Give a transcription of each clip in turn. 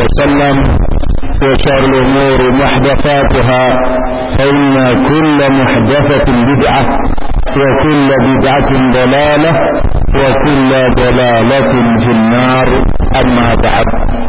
وسلم وشر الأمور محدثاتها فإن كل محدثة بدعة وكل بدعة ضلالة وكل ضلالة في النار أما بعد.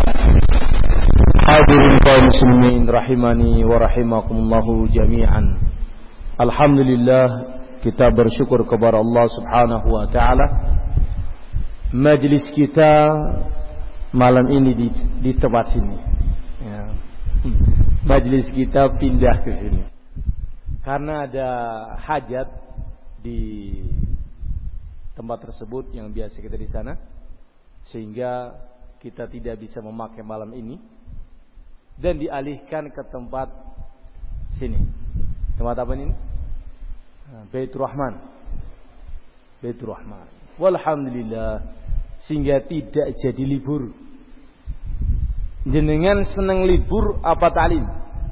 Hadirin kaum muslimin rahimani wa rahimakumullahu jami'an. Alhamdulillah, kita bersyukur kepada Allah Subhanahu wa taala. Majlis kita malam ini di tempat sini. Ya. Majlis kita pindah ke sini karena ada hajat di tempat tersebut yang biasa kita di sana, sehingga kita tidak bisa memakai malam ini dan dialihkan ke tempat sini. Tempat apa ini? Baitur Rahman. Baitur Rahman. Walhamdulillah, sehingga tidak jadi libur. Jenengan seneng libur apa ta'lim?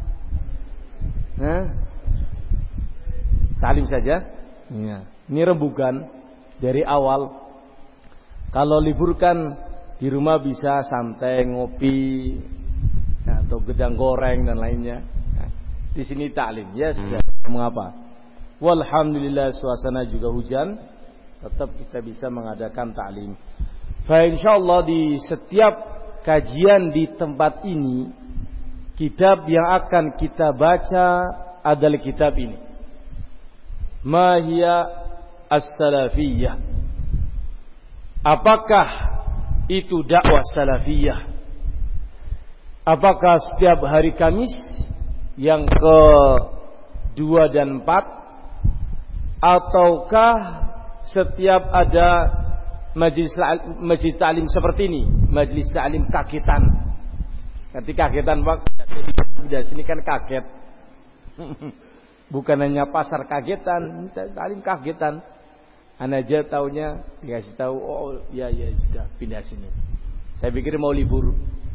Ta'lim saja. Ya. Ini rembugan dari awal. Kalau libur kan di rumah bisa santai ngopi, atau gedang goreng dan lainnya. Nah, di sini ta'lim, ya sudah, mengapa? Walhamdulillah, suasana juga hujan, tetap kita bisa mengadakan ta'lim. Fa insyaallah di setiap kajian di tempat ini, kitab yang akan kita baca adalah kitab ini. Ma hiya as-salafiyah? Apakah itu dakwah salafiyah? Apakah setiap hari Kamis yang ke-2 dan 4, ataukah setiap ada majlis ta'lim seperti ini, majlis ta'lim kagetan? Nanti kagetan Pak, di sini kan kaget. Bukan hanya pasar kagetan, ta'lim kagetan. Ana aja taunya dikasih tahu, oh ya sudah pindah sini. Saya pikir mau libur.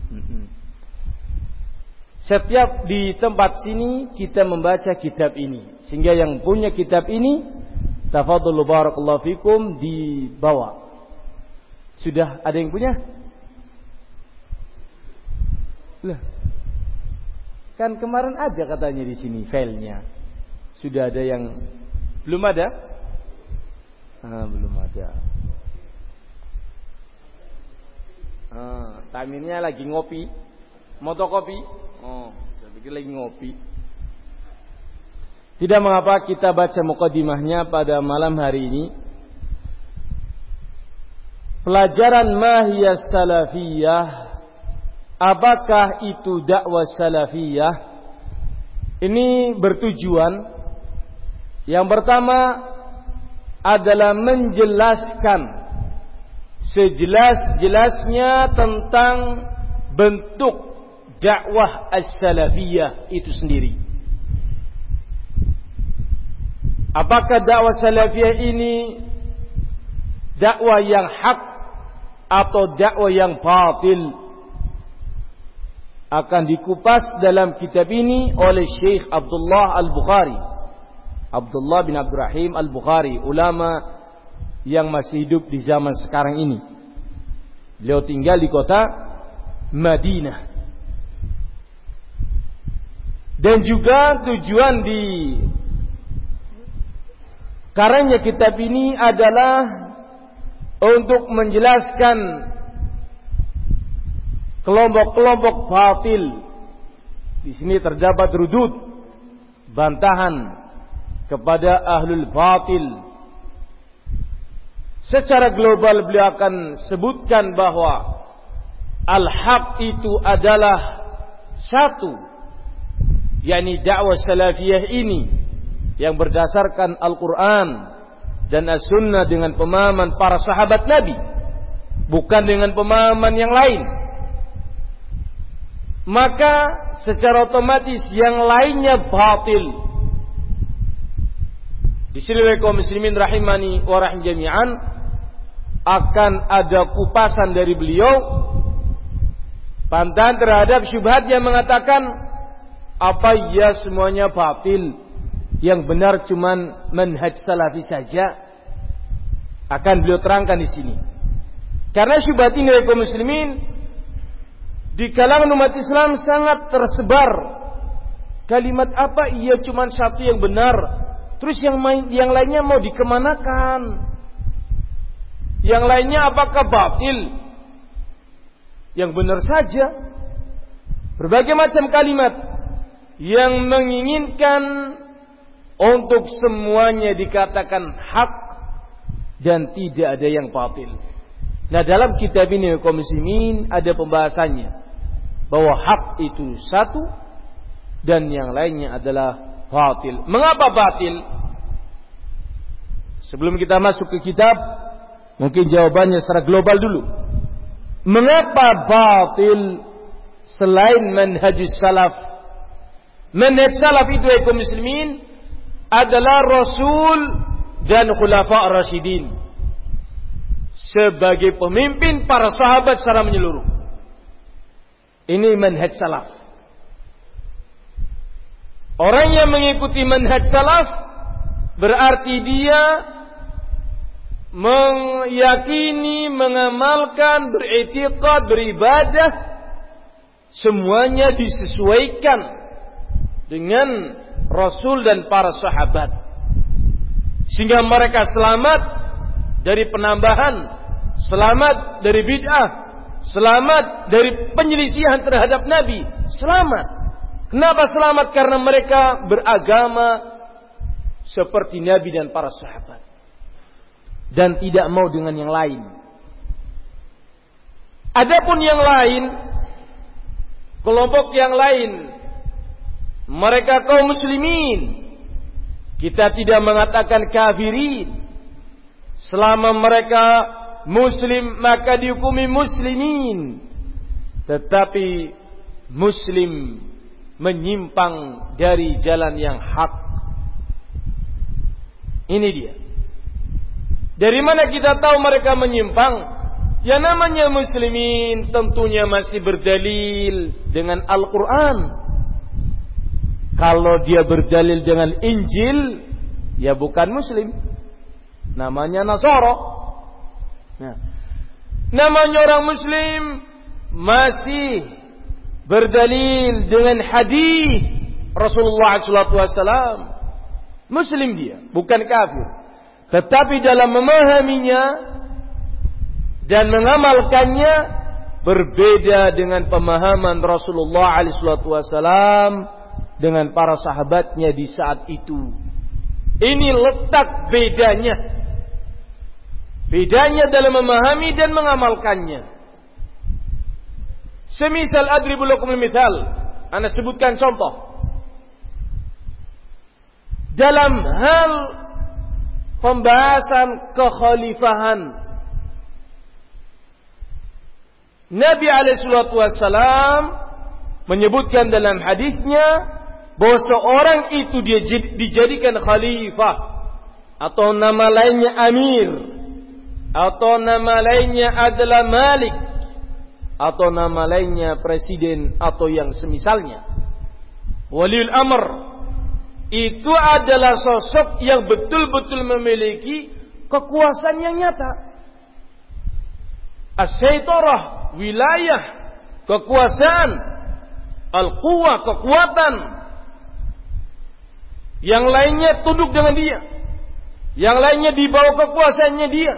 Setiap di tempat sini kita membaca kitab ini, sehingga yang punya kitab ini, tafadhalu barakallahu fikum, dibawa. Sudah ada yang punya? Lah, kan kemarin ada katanya di sini filenya. Sudah ada yang belum ada? Belum ada. Tamirnya lagi ngopi, motokopi. Saya pikir lagi ngopi. Tidak mengapa kita baca mukadimahnya pada malam hari ini. Pelajaran mahiyas salafiyah. Apakah itu dakwah salafiyah? Ini bertujuan, yang pertama adalah menjelaskan sejelas-jelasnya tentang bentuk dakwah as-salafiyah itu sendiri. Apakah dakwah salafiyah ini dakwah yang hak atau dakwah yang batil? Akan dikupas dalam kitab ini oleh Syekh Abdullah Al-Bukhari, Abdullah bin Abdurrahim Al-Bukhari, ulama yang masih hidup di zaman sekarang ini. Beliau tinggal di kota Madinah. Dan juga tujuan di karanya kitab ini adalah untuk menjelaskan kelompok-kelompok batil. Di sini terdapat rudud, bantahan kepada ahlul batil. Secara global beliau akan sebutkan bahwa al-haq itu adalah satu, yakni dakwah salafiyah ini yang berdasarkan Al-Quran dan As-Sunnah dengan pemahaman para sahabat Nabi, bukan dengan pemahaman yang lain. Maka secara otomatis yang lainnya batil. Di sini kaum muslimin rahimani wa rahim jami'an, akan ada kupasan dari beliau bantahan terhadap syubhat yang mengatakan apa ya semuanya batil, yang benar cuman manhaj salafi saja. Akan beliau terangkan di sini. Karena syubhat ini kaum muslimin Di kalangan umat Islam sangat tersebar. Kalimat apa? Iya cuma satu yang benar. Terus yang lainnya mau dikemanakan? Yang lainnya apakah batil? Yang benar saja. Berbagai macam kalimat yang menginginkan untuk semuanya dikatakan hak dan tidak ada yang batil. Nah, dalam kitab ini kaum muslimin ada pembahasannya bahwa hak itu satu dan yang lainnya adalah batil. Mengapa batil? Sebelum kita masuk ke kitab, mungkin jawabannya secara global dulu. Mengapa batil selain manhajus salaf? Manhaj salaf itu kaum muslimin adalah Rasul dan Khulafa' Rasyidin sebagai pemimpin para sahabat secara menyeluruh. Ini manhaj salaf. Orang yang mengikuti manhaj salaf berarti dia meyakini, mengamalkan, beriktikad, beribadah semuanya disesuaikan dengan Rasul dan para sahabat, sehingga mereka selamat dari penambahan, selamat dari bid'ah, selamat dari penyelisihan terhadap Nabi. Selamat. Kenapa selamat? Karena mereka beragama seperti Nabi dan para sahabat dan tidak mau dengan yang lain. Adapun yang lain, kelompok yang lain, mereka kaum muslimin, kita tidak mengatakan kafirin. Selama mereka muslim maka dihukumi muslimin. Tetapi muslim menyimpang dari jalan yang hak. Ini dia. Dari mana kita tahu mereka menyimpang? Ya namanya muslimin tentunya masih berdalil dengan Al-Quran. Kalau dia berdalil dengan Injil, ya bukan muslim. Namanya Nasara. Nah, namanya orang muslim masih berdalil dengan hadis Rasulullah SAW. Muslim dia, bukan kafir. Tetapi dalam memahaminya dan mengamalkannya berbeda dengan pemahaman Rasulullah SAW dengan para sahabatnya di saat itu. Ini letak bedanya. Bedanya dalam memahami dan mengamalkannya. Semisal adribu lakumul mithal, ana sebutkan contoh. Dalam hal pembahasan kekhalifahan, Nabi SAW menyebutkan dalam hadisnya bahwa seorang itu dia dijadikan khalifah, atau nama lainnya amir, atau nama lainnya adalah malik, atau nama lainnya presiden atau yang semisalnya. Waliul amr itu adalah sosok yang betul-betul memiliki kekuasaan yang nyata. As-saytarah, wilayah, kekuasaan, al-quwwah, kekuatan. Yang lainnya tunduk dengan dia. Yang lainnya di bawah kekuasaannya dia.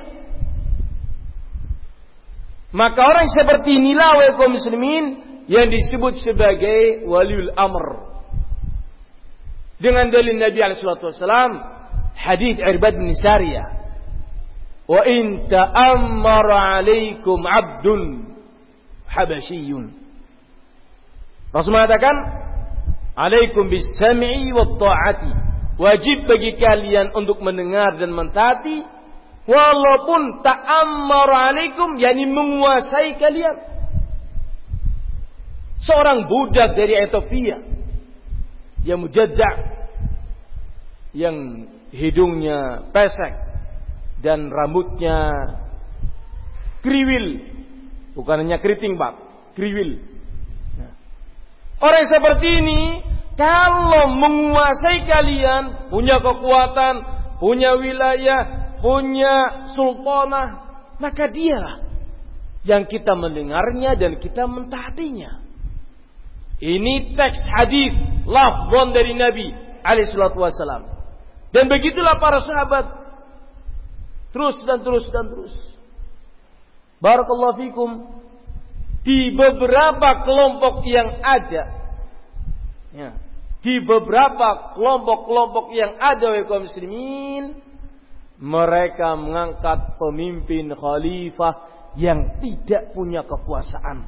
Maka orang seperti inilah wahai kaum muslimin yang disebut sebagai waliul amr. Dengan dalil Nabi SAW, hadis Irbad bin Sariyah, wa in ta'ammara alaikum abdun habasyiyun. Rasul mengatakan, alaikum bis sam'i wat ta'ati. Wajib bagi kalian untuk mendengar dan mentaati, walaupun ta'ammara alaikum, yakni menguasai kalian. Seorang budak dari Ethiopia yang mujadda', yang hidungnya pesek dan rambutnya kriwil, bukan hanya keriting Pak, kriwil. Nah, orang seperti ini kalau menguasai kalian, punya kekuatan, punya wilayah, punya sultanah, maka dialah yang kita mendengarnya dan kita mentaatinya. Ini teks hadis lafzan dari Nabi alaihi salatu wasallam. Dan begitulah para sahabat. Terus dan terus dan terus. Barakallahu fikum. Di beberapa kelompok yang ada, ya, di beberapa kelompok-kelompok yang ada kaum muslimin, mereka mengangkat pemimpin khalifah yang tidak punya kekuasaan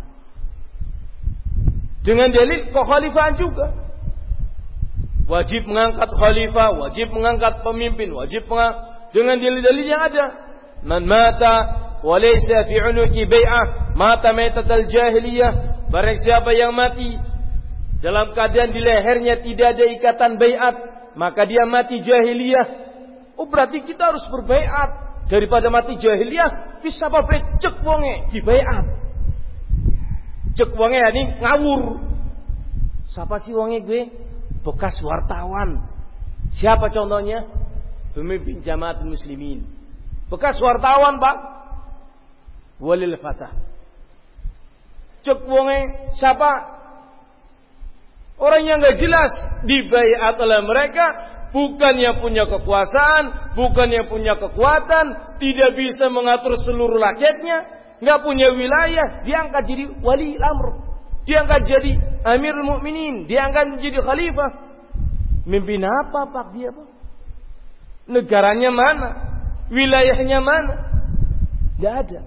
dengan dalil kekhalifahan juga. Wajib mengangkat khalifah, wajib mengangkat pemimpin, dengan dalil-dalil yang ada. Man mata walaysa fi unuqi bai'ah mata maitatal jahiliyah. Barang siapa yang mati dalam keadaan di lehernya tidak ada ikatan bai'at, maka dia mati jahiliyah. Oh, berarti kita harus berbai'at. Daripada mati jahiliyah, bisa apa cek wonge di bai'at. Cek wonge ini ngawur. Siapa sih wonge gue? Bekas wartawan. Siapa contohnya? Pemimpin Jamaatul Muslimin. Bekas wartawan, Pak. Walil fatah. Cek wonge siapa? Orang yang enggak jelas dibaiat oleh mereka, bukan yang punya kekuasaan, bukan yang punya kekuatan, tidak bisa mengatur seluruh rakyatnya, enggak punya wilayah, diangkat jadi wali amr, diangkat jadi Amirul Mukminin, diangkat jadi khalifah. Mimpin apa Pak dia, Pak? Negaranya mana? Wilayahnya mana? Enggak ada.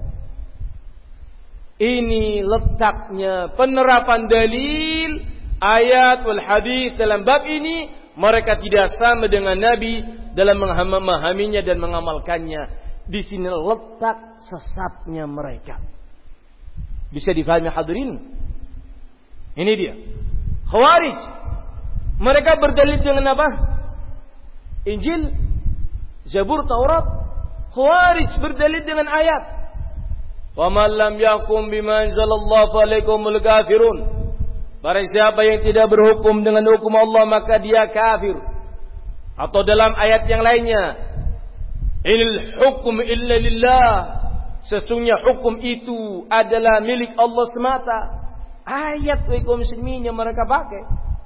Ini letaknya penerapan dalil ayat wal hadis dalam bab ini. Mereka tidak sama dengan Nabi dalam memahaminya dan mengamalkannya. Di sini letak sesatnya mereka. Bisa difahami hadirin? Ini dia. Khawarij. Mereka berdalil dengan apa? Injil, Zabur, Taurat. Khawarij berdalil dengan ayat. Wa man lam yahkum bima anzalallahu falaikumul kafirun. Barang siapa yang tidak berhukum dengan hukum Allah, maka dia kafir. Atau dalam ayat yang lainnya, inil hukum illa lillah. Sesungguhnya hukum itu adalah milik Allah semata. Ayat kaum muslimin yang mereka pakai.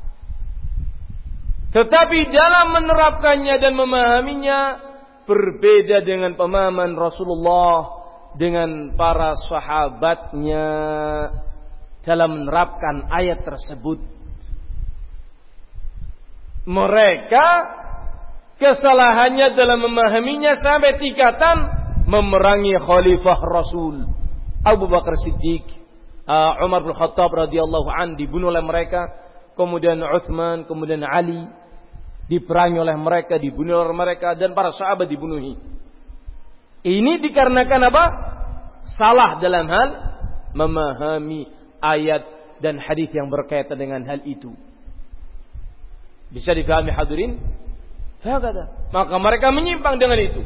Tetapi dalam menerapkannya dan memahaminya berbeda dengan pemahaman Rasulullah dengan para sahabatnya dalam menerapkan ayat tersebut. Mereka kesalahannya dalam memahaminya sampai tingkatan memerangi khalifah Rasul. Abu Bakar Siddiq, Umar bin Khattab radhiyallahu an dibunuh oleh mereka, kemudian Utsman, kemudian Ali diperangi oleh mereka, dibunuh oleh mereka, dan para sahabat dibunuhi. Ini dikarenakan apa? Salah dalam hal memahami ayat dan hadis yang berkaitan dengan hal itu. Bisa dipahami hadirin? Maka mereka menyimpang dengan itu.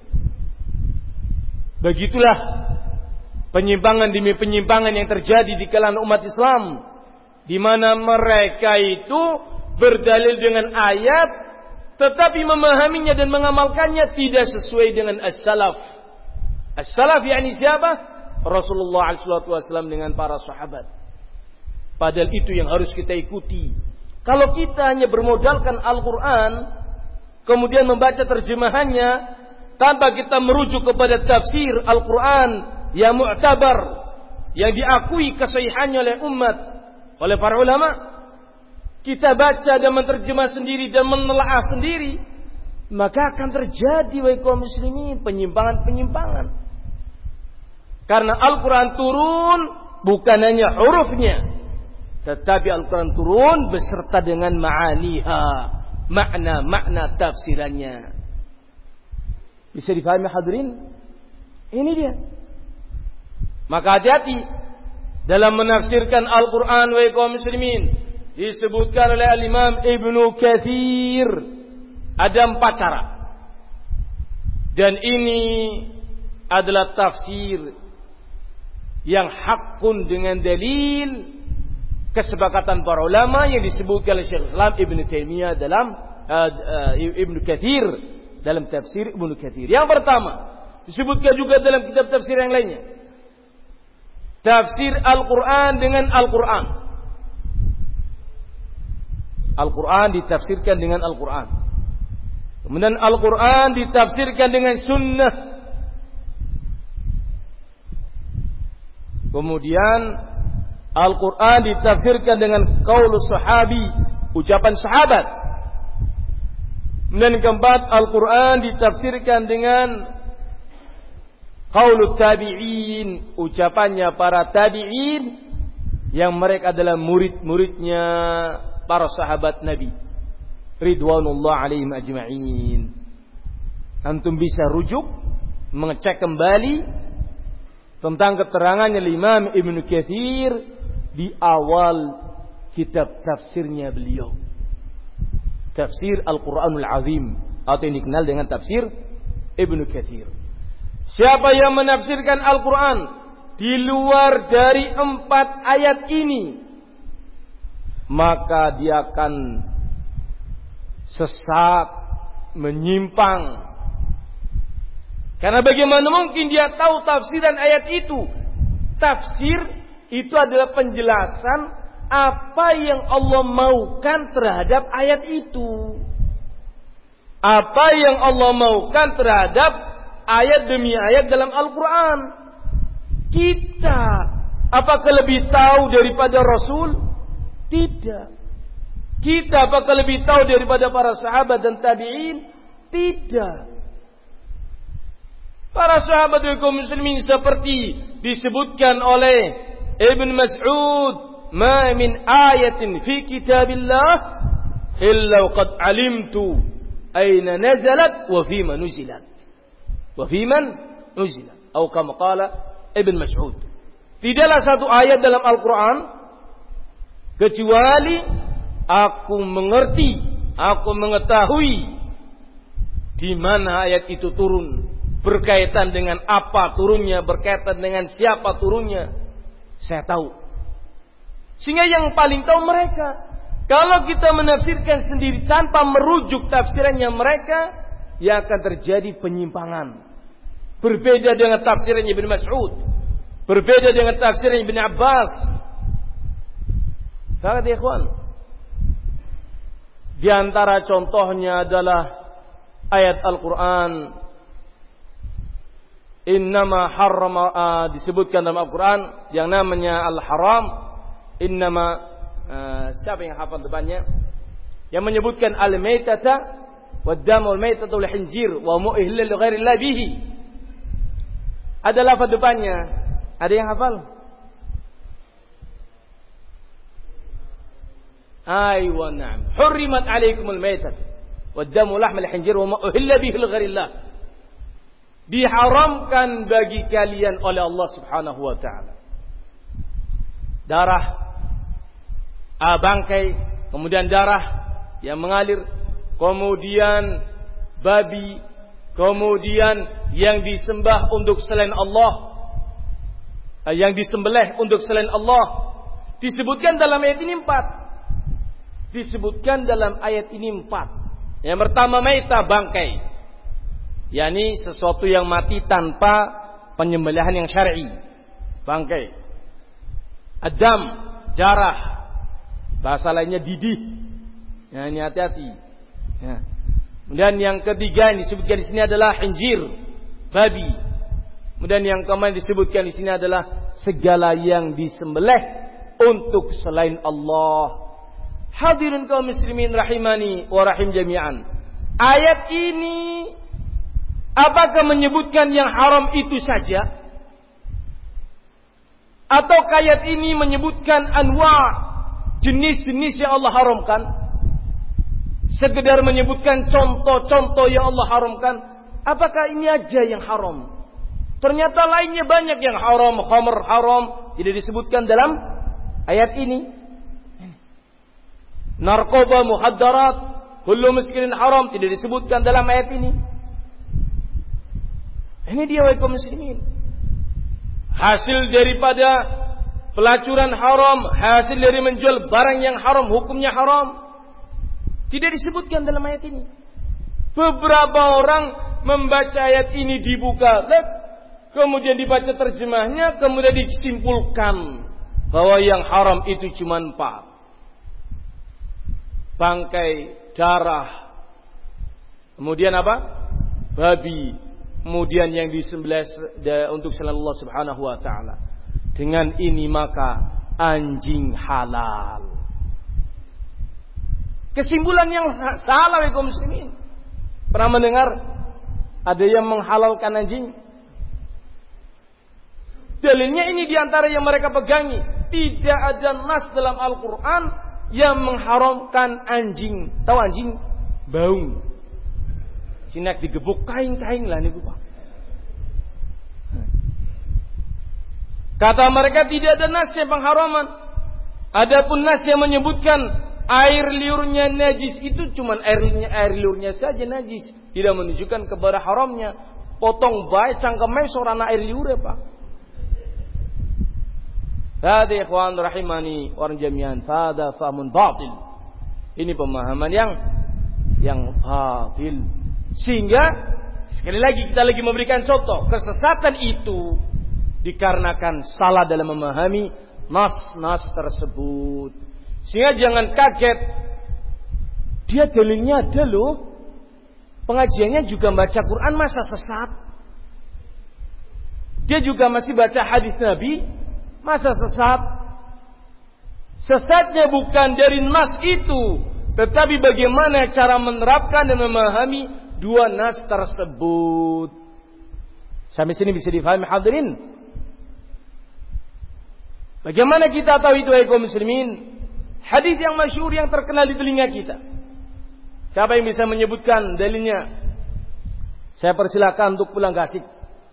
Begitulah penyimpangan demi penyimpangan yang terjadi di kalangan umat Islam, di mana mereka itu berdalil dengan ayat, tetapi memahaminya dan mengamalkannya tidak sesuai dengan as-salaf. As-salaf yakni siapa? Rasulullah SAW dengan para sahabat. Padahal itu yang harus kita ikuti. Kalau kita hanya bermodalkan Al-Quran, kemudian membaca terjemahannya, tanpa kita merujuk kepada tafsir Al-Quran yang mu'tabar, yang diakui kesahihannya oleh umat, oleh para ulama, kita baca dan menerjemah sendiri dan menelaah sendiri, maka akan terjadi wahai kaum muslimin penyimpangan-penyimpangan. Karena Al-Quran turun bukan hanya hurufnya, tetapi Al-Quran turun beserta dengan ma'aniha, makna-makna tafsirannya. Bisa difahami hadirin? Ini dia. Maka hati-hati dalam menafsirkan Al-Quran wahai kaum muslimin. Disebutkan oleh Al-Imam Ibnu Katsir ada 4 cara. Dan ini adalah tafsir yang hakun dengan dalil kesepakatan para ulama yang disebutkan oleh Syekh Islam Ibnu Taimiyah dalam Ibnu Katsir dalam tafsir Ibnu Katsir. Yang pertama disebutkan juga dalam kitab tafsir yang lainnya. tafsir Al-Quran dengan Al-Quran. Al-Quran ditafsirkan dengan Al-Quran. Kemudian Al-Quran ditafsirkan dengan sunnah. Kemudian Al-Quran ditafsirkan dengan qaulus sahabi, ucapan sahabat. Dan keempat, Al-Quran ditafsirkan dengan qaulut tabi'in, ucapannya para tabi'in yang mereka adalah murid-muridnya para sahabat Nabi ridwanullah alaihim ajma'in. Antum bisa rujuk mengecek kembali tentang keterangannya Imam Ibnu Katsir di awal kitab tafsirnya beliau, tafsir Al-Quranul Azim, atau yang dikenal dengan tafsir Ibnu Katsir. Siapa yang menafsirkan Al-Quran di luar dari 4 ayat ini, maka dia akan sesat, menyimpang. Karena bagaimana mungkin dia tahu tafsiran ayat itu? Tafsir itu adalah penjelasan apa yang Allah maukan terhadap ayat itu. Apa yang Allah maukan terhadap ayat demi ayat dalam Al-Quran. Kita apakah lebih tahu daripada Rasul? Tidak. Kita apakah lebih tahu daripada para sahabat dan tabi'in? Tidak. Para sahabat dan kaum muslimin seperti disebutkan oleh Ibn Mas'ud, "Ma min ayatin fi kitabillah illa qad alimtu aina nazalat wa fi man nuzilat." Wa fi man nuzilat. Atau kama qala Ibn Mas'ud. Tidaklah satu ayat dalam Al-Quran kecuali aku mengerti, aku mengetahui di mana ayat itu turun, berkaitan dengan apa turunnya, berkaitan dengan siapa turunnya, saya tahu. Sehingga yang paling tahu mereka. Kalau kita menafsirkan sendiri tanpa merujuk tafsirannya mereka, ya akan terjadi penyimpangan. Berbeda dengan tafsirannya Ibn Mas'ud, berbeda dengan tafsirannya Ibn Abbas. Sangat ikhwan. Di antara contohnya adalah ayat Al-Quran, innama harrama, disebutkan dalam Al-Quran yang namanya Al-Haram. Innama, siapa yang hafal depannya? Yang menyebutkan Al-Maitata wad-damu al-maitata wal-khinzir wa mu'ihilla li ghairillah bihi. Ada lafaz depannya. Ada yang hafal? Aywa na'am. Hurrimat alaikumul maitatu wad-damu lahmul khinzir wa mu'ihilla bihi li ghairillah. Diharamkan bagi kalian oleh Allah Subhanahu wa ta'ala darah, bangkai, kemudian darah yang mengalir, kemudian babi, kemudian yang disembah untuk selain Allah, yang disembelih untuk selain Allah. Disebutkan dalam ayat ini 4. Disebutkan dalam ayat ini 4. Yang pertama maita, bangkai, yakni sesuatu yang mati tanpa penyembelihan yang syar'i, bangkai. Adam, darah, bahasa lainnya didih. Ya, ini hati-hati. Ya. Kemudian yang ketiga yang disebutkan di sini adalah khinzir, babi. Kemudian yang keempat disebutkan di sini adalah segala yang disembelih untuk selain Allah. Hadirin kaum muslimin rahimani wa rahim jami'an. Ayat ini apakah menyebutkan yang haram itu saja? Atau ayat ini menyebutkan anwa', jenis-jenis yang Allah haramkan? Sekedar menyebutkan contoh-contoh yang Allah haramkan? Apakah ini aja yang haram? Ternyata lainnya banyak yang haram. Khamr haram, tidak disebutkan dalam ayat ini. Narkoba, muhaddarat, kullu muskirin haram, tidak disebutkan dalam ayat ini. Ini dia wahai kaum muslimin. Hasil daripada pelacuran haram, hasil dari menjual barang yang haram, hukumnya haram, tidak disebutkan dalam ayat ini. Beberapa orang membaca ayat ini dibuka, kemudian dibaca terjemahnya, kemudian disimpulkan bahwa yang haram itu cuma 4. Bangkai, darah, kemudian apa? Babi, kemudian yang disembelih untuk selain Allah Subhanahu wa taala. Dengan ini maka anjing halal. Kesimpulan yang salah kaum muslimin. Pernah mendengar ada yang menghalalkan anjing? Dalilnya ini diantara yang mereka pegangi. Tidak ada nas dalam Al-Quran yang mengharamkan anjing. Tahu anjing? Baung. Sinak digebuk kain-kain lah niku Pak. Kata mereka tidak ada nas yang pengharaman. Adapun nas yang menyebutkan air liurnya najis itu cuma air liurnya saja najis, tidak menunjukkan kepada haramnya. Potong baik cangkemnya sorana air liur Pak. Hadi ikhwan rahimani wa jami'an, fada fahmun batil. Ini pemahaman yang batil. Sehingga sekali lagi kita lagi memberikan contoh, kesesatan itu dikarenakan salah dalam memahami nas-nas tersebut. Sehingga jangan kaget. Dia dalilnya ada loh. Pengajiannya juga baca Quran, masa sesat? Dia juga masih baca hadis Nabi, masa sesat? Sesatnya bukan dari nas itu, tetapi bagaimana cara menerapkan dan memahami dua nas tersebut. Sampai sini bisa difahami hadirin? Bagaimana kita tahu itu kaum muslimin? Hadis yang masyhur yang terkenal di telinga kita. Siapa yang bisa menyebutkan dalilnya? Saya persilakan untuk pulang ke asik.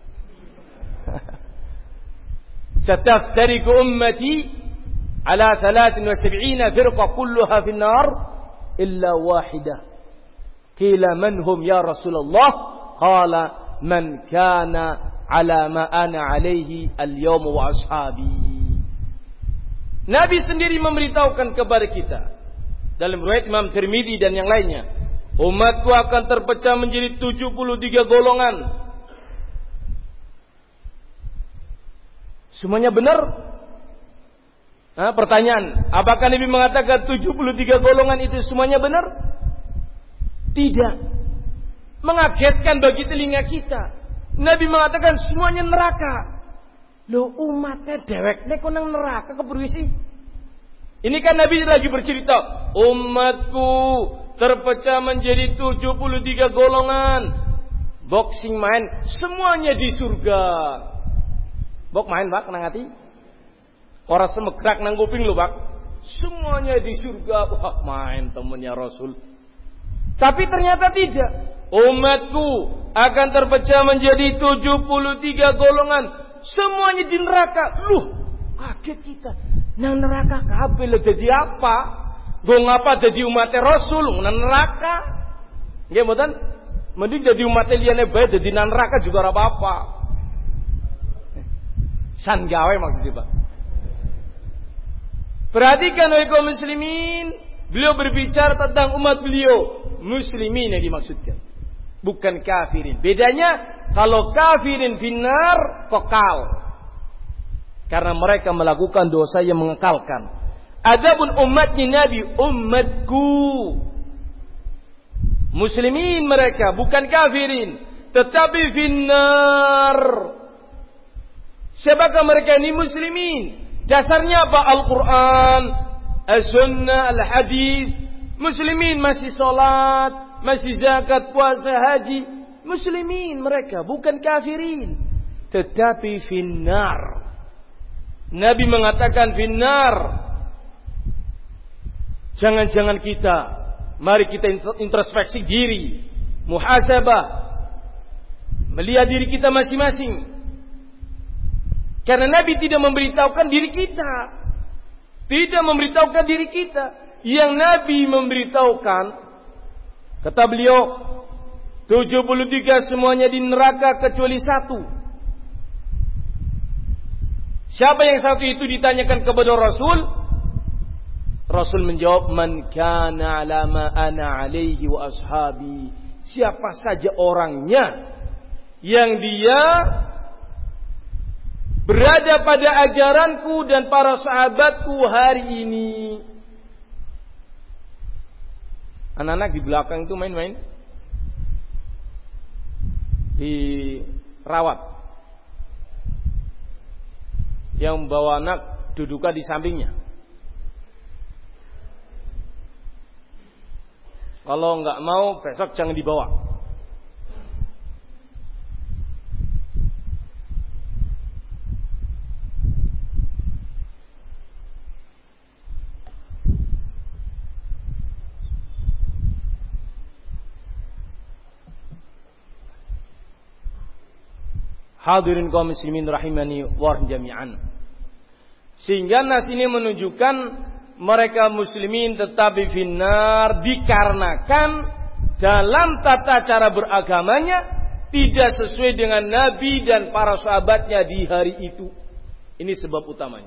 Sataftariqu ummati ala 73 firqa kulluha fin nar illa wahidah. Qila man hum ya Rasulullah? Qala man kana ala ma ana alaihi al-yawm wa ashabi. Nabi sendiri memberitahukan kepada kita dalam riwayat Imam Tirmidzi dan yang lainnya, umatku akan terpecah menjadi 73 golongan. Semuanya benar? Pertanyaan, apakah Nabi mengatakan 73 golongan itu semuanya benar? Tidak. Mengagetkan bagi telinga kita. Nabi mengatakan semuanya neraka. Loh, umatnya dewek nek nang neraka keburu sih. Ini kan Nabi lagi bercerita, umatku terpecah menjadi 73 golongan. Boxing main semuanya di surga. Bok main Pak, nang ati. Ora semegrak nang kuping lho Pak. Semuanya di surga. Wah, main temennya Rasul. Tapi ternyata tidak. Umatku akan terpecah menjadi 73 golongan. Semuanya di neraka. Loh, kaget kita. Nang neraka kabeh lho dadi apa? Nggo ngapa dadi umat Rasul nang neraka? Nggih mboten? Mending dadi umat liyane bae dadi nang neraka juga ora apa-apa. San gawe maksudnya Pak. Perhatikan wahai kaum muslimin, beliau berbicara tentang umat beliau, muslimin yang dimaksudkan, bukan kafirin. Bedanya kalau kafirin finnar kekal karena mereka melakukan dosa yang mengekalkan. Adapun umatnya Nabi, umatku, muslimin mereka bukan kafirin, tetapi finnar. Siapakah mereka ini muslimin? Dasarnya apa? Al-Quran, As-Sunnah, Al-Hadis. Muslimin masih salat, masih zakat, puasa, haji. Muslimin mereka, bukan kafirin. Tetapi finnar. Nabi mengatakan finnar. Jangan-jangan kita, mari kita introspeksi diri, muhasabah, melihat diri kita masing-masing. Karena Nabi tidak memberitahukan diri kita. Tidak memberitahukan diri kita. Yang Nabi memberitahukan, kata beliau, 73 semuanya di neraka kecuali satu. Siapa yang satu itu ditanyakan kepada Rasul? Rasul menjawab, man kana ala ma ana alaihi wa ashabi. Siapa saja orangnya yang dia berada pada ajaranku dan para sahabatku hari ini. Anak-anak di belakang itu main-main, dirawat. Yang membawa anak dudukkan di sampingnya. Kalau enggak mau, besok jangan dibawa. Hadirin kaum muslimin rahimani wa jami'an. Sehingga nas ini menunjukkan mereka muslimin tetapi finnar dikarenakan dalam tata cara beragamanya tidak sesuai dengan Nabi dan para sahabatnya di hari itu. Ini sebab utamanya.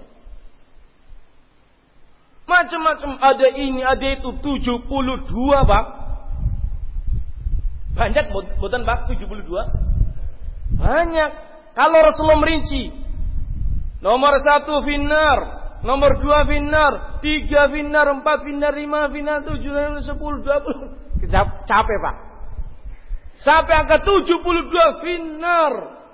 Macam-macam, ada ini, ada itu, 72 Pak. Banyak bukan Pak 72? Banyak. Kalau Rasulullah merinci, nomor 1 finnar, nomor 2 finnar, 3 finnar, 4 finnar, 5 finnar, 7, 10, 20. Capek Pak. Sampai angka 72 finnar.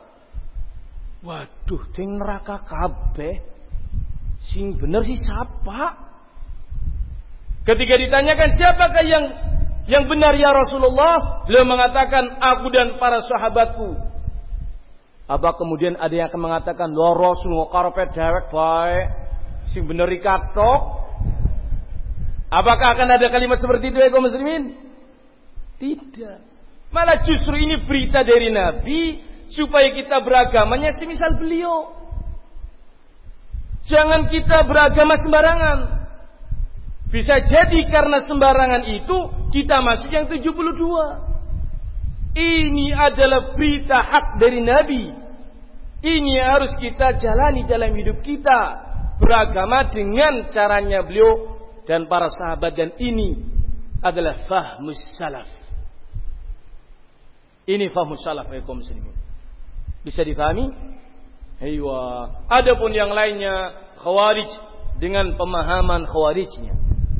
Waduh, ting neraka kabeh. Sing bener sih siapa? Ketika ditanyakan siapakah yang benar ya Rasulullah, beliau mengatakan aku dan para sahabatku. Apa kemudian ada yang akan mengatakan lo Rasul karepe dewek bae sing bener katok? Apakah akan ada kalimat seperti itu ya kaum muslimin? Tidak. Malah justru ini berita dari Nabi supaya kita beragamanya semisal beliau. Jangan kita beragama sembarangan. Bisa jadi karena sembarangan itu kita masuk yang 72. Ini adalah berita hak dari Nabi. Ini harus kita jalani dalam hidup kita. Beragama dengan caranya beliau dan para sahabat. Dan ini adalah fahmus salaf. Ini fahmus salaf ya kaum muslimin. Bisa difahami? Aywa. Adapun yang lainnya Khawarij dengan pemahaman Khawarijnya.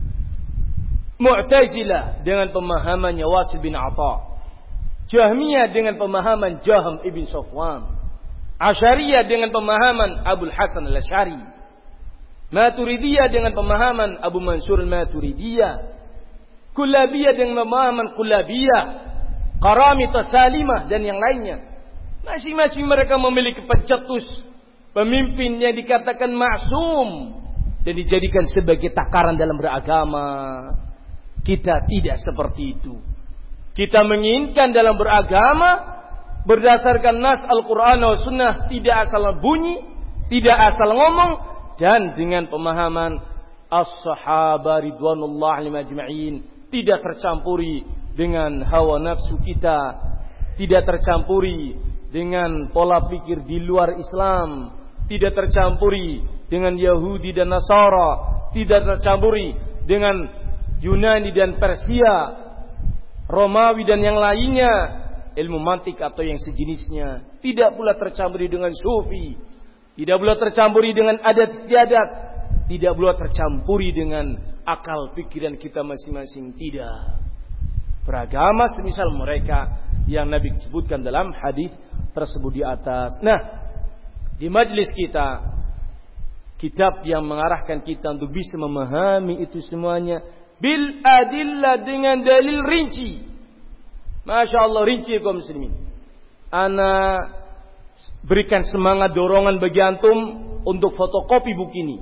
Mu'tazilah dengan pemahamannya Wasil bin Atha. Jahmiyah dengan pemahaman Jahm ibn Safwan. Asy'ariyah dengan pemahaman Abul Hasan al-Asy'ari. Maturidiyah dengan pemahaman Abu Mansur al-Maturidiyah. Kullabiyah dengan pemahaman Kullabiyah. Qaramita Salimah dan yang lainnya. Masing-masing mereka memiliki pencetus pemimpin yang dikatakan maksum dan dijadikan sebagai takaran dalam beragama. Kita tidak seperti itu. Kita menginginkan dalam beragama berdasarkan nas Al-Quran dan Sunnah, tidak asal bunyi, tidak asal ngomong, dan dengan pemahaman as-sahaba ridwanullah ajma'in, tidak tercampuri dengan hawa nafsu kita, tidak tercampuri dengan pola pikir di luar Islam, tidak tercampuri dengan Yahudi dan Nasara, tidak tercampuri dengan Yunani dan Persia, Romawi dan yang lainnya, ilmu mantik atau yang sejenisnya. Tidak pula tercampuri dengan sufi, tidak pula tercampuri dengan adat istiadat, tidak pula tercampuri dengan akal pikiran kita masing-masing. Tidak. Beragama semisal mereka yang Nabi sebutkan dalam hadis tersebut di atas. Nah, di majlis kita, kitab yang mengarahkan kita untuk bisa memahami itu semuanya bil adillah, dengan dalil rinci. Masya Allah, rinci kaum muslimin. Ana berikan semangat dorongan bagi antum untuk fotokopi buku ini.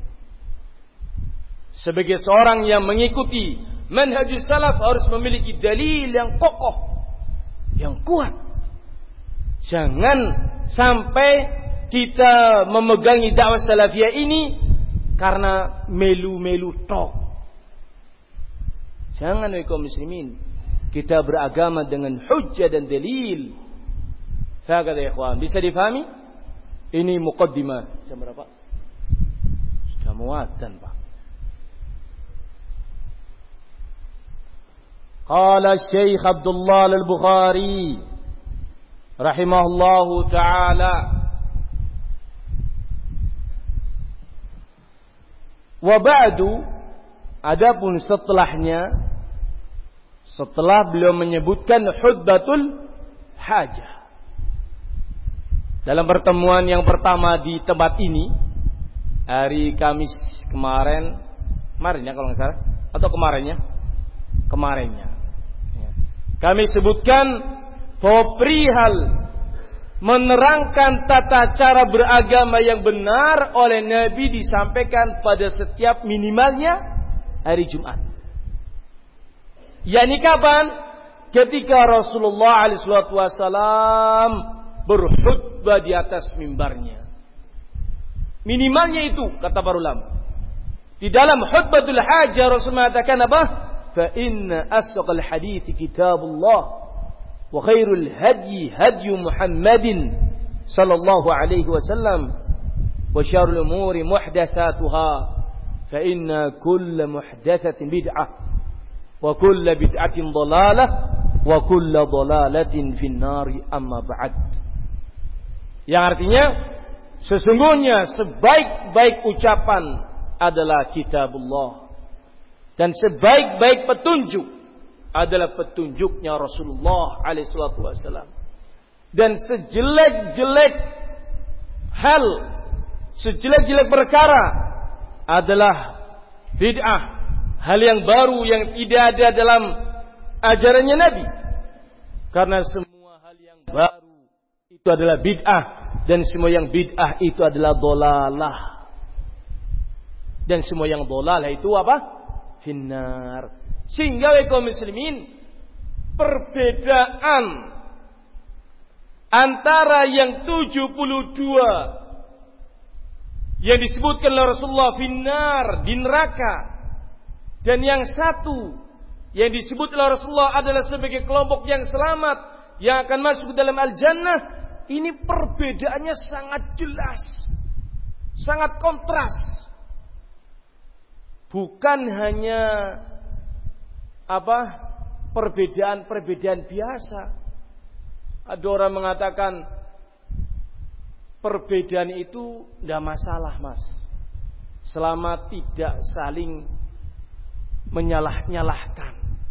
Sebagai seorang yang mengikuti manhajus salaf harus memiliki dalil yang kokoh, yang kuat. Jangan sampai kita memegangi dakwah salafiyah ini karena melu-melu tok. Jangan kaum muslimin. Kita beragama dengan hujjah dan dalil. Sakada ya ikhwan, bisa difahami? Ini muqaddimah. Jam berapa? Sudah muadzan, Pak. Qala Syekh Abdullah Al-Bukhari rahimahullahu taala Wa ba'du, adapun setelahnya, setelah beliau menyebutkan khutbatul hajah. Dalam pertemuan yang pertama di tempat ini, hari Kamis kemarin ya kalau nggak salah, atau kemarinnya, kami sebutkan bahwa perihal menerangkan tata cara beragama yang benar oleh Nabi disampaikan pada setiap minimalnya hari Jumat. Yani kapan? Ketika Rasulullah SAW berkhutbah di atas mimbarnya. Minimalnya itu, kata para ulama. Di dalam khutbatul hajah Rasul mengatakan apa? Fa inna asdaqal hadithi kitabullah. Wa khairul hadyi hadyu Muhammadin sallallahu alaihi wasallam wa syarrul umuri muhdatsatuha fa inna kulla muhdatsatin bid'ah wa kulla bid'atin dhalalah wa kulla dhalalatin finnari amma ba'd. Yang artinya sesungguhnya sebaik-baik ucapan adalah kitabullah dan sebaik-baik petunjuk adalah petunjuknya Rasulullah SAW. Dan sejelek-jelek hal, sejelek-jelek perkara adalah bid'ah, hal yang baru yang tidak ada dalam ajarannya Nabi. Karena semua hal yang baru itu adalah bid'ah, dan semua yang bid'ah itu adalah dhalalah. Dan semua yang dhalalah itu apa? Finnar. Sehingga kaum muslimin, perbedaan antara yang 72 yang disebutkan oleh Rasulullah finnar, di neraka, dan yang satu yang disebut oleh Rasulullah adalah sebagai kelompok yang selamat yang akan masuk dalam al-jannah, ini perbedaannya sangat jelas, sangat kontras. Bukan hanya perbedaan biasa. Ada orang mengatakan perbedaan itu tidak masalah, Mas, selama tidak saling menyalah-nyalahkan.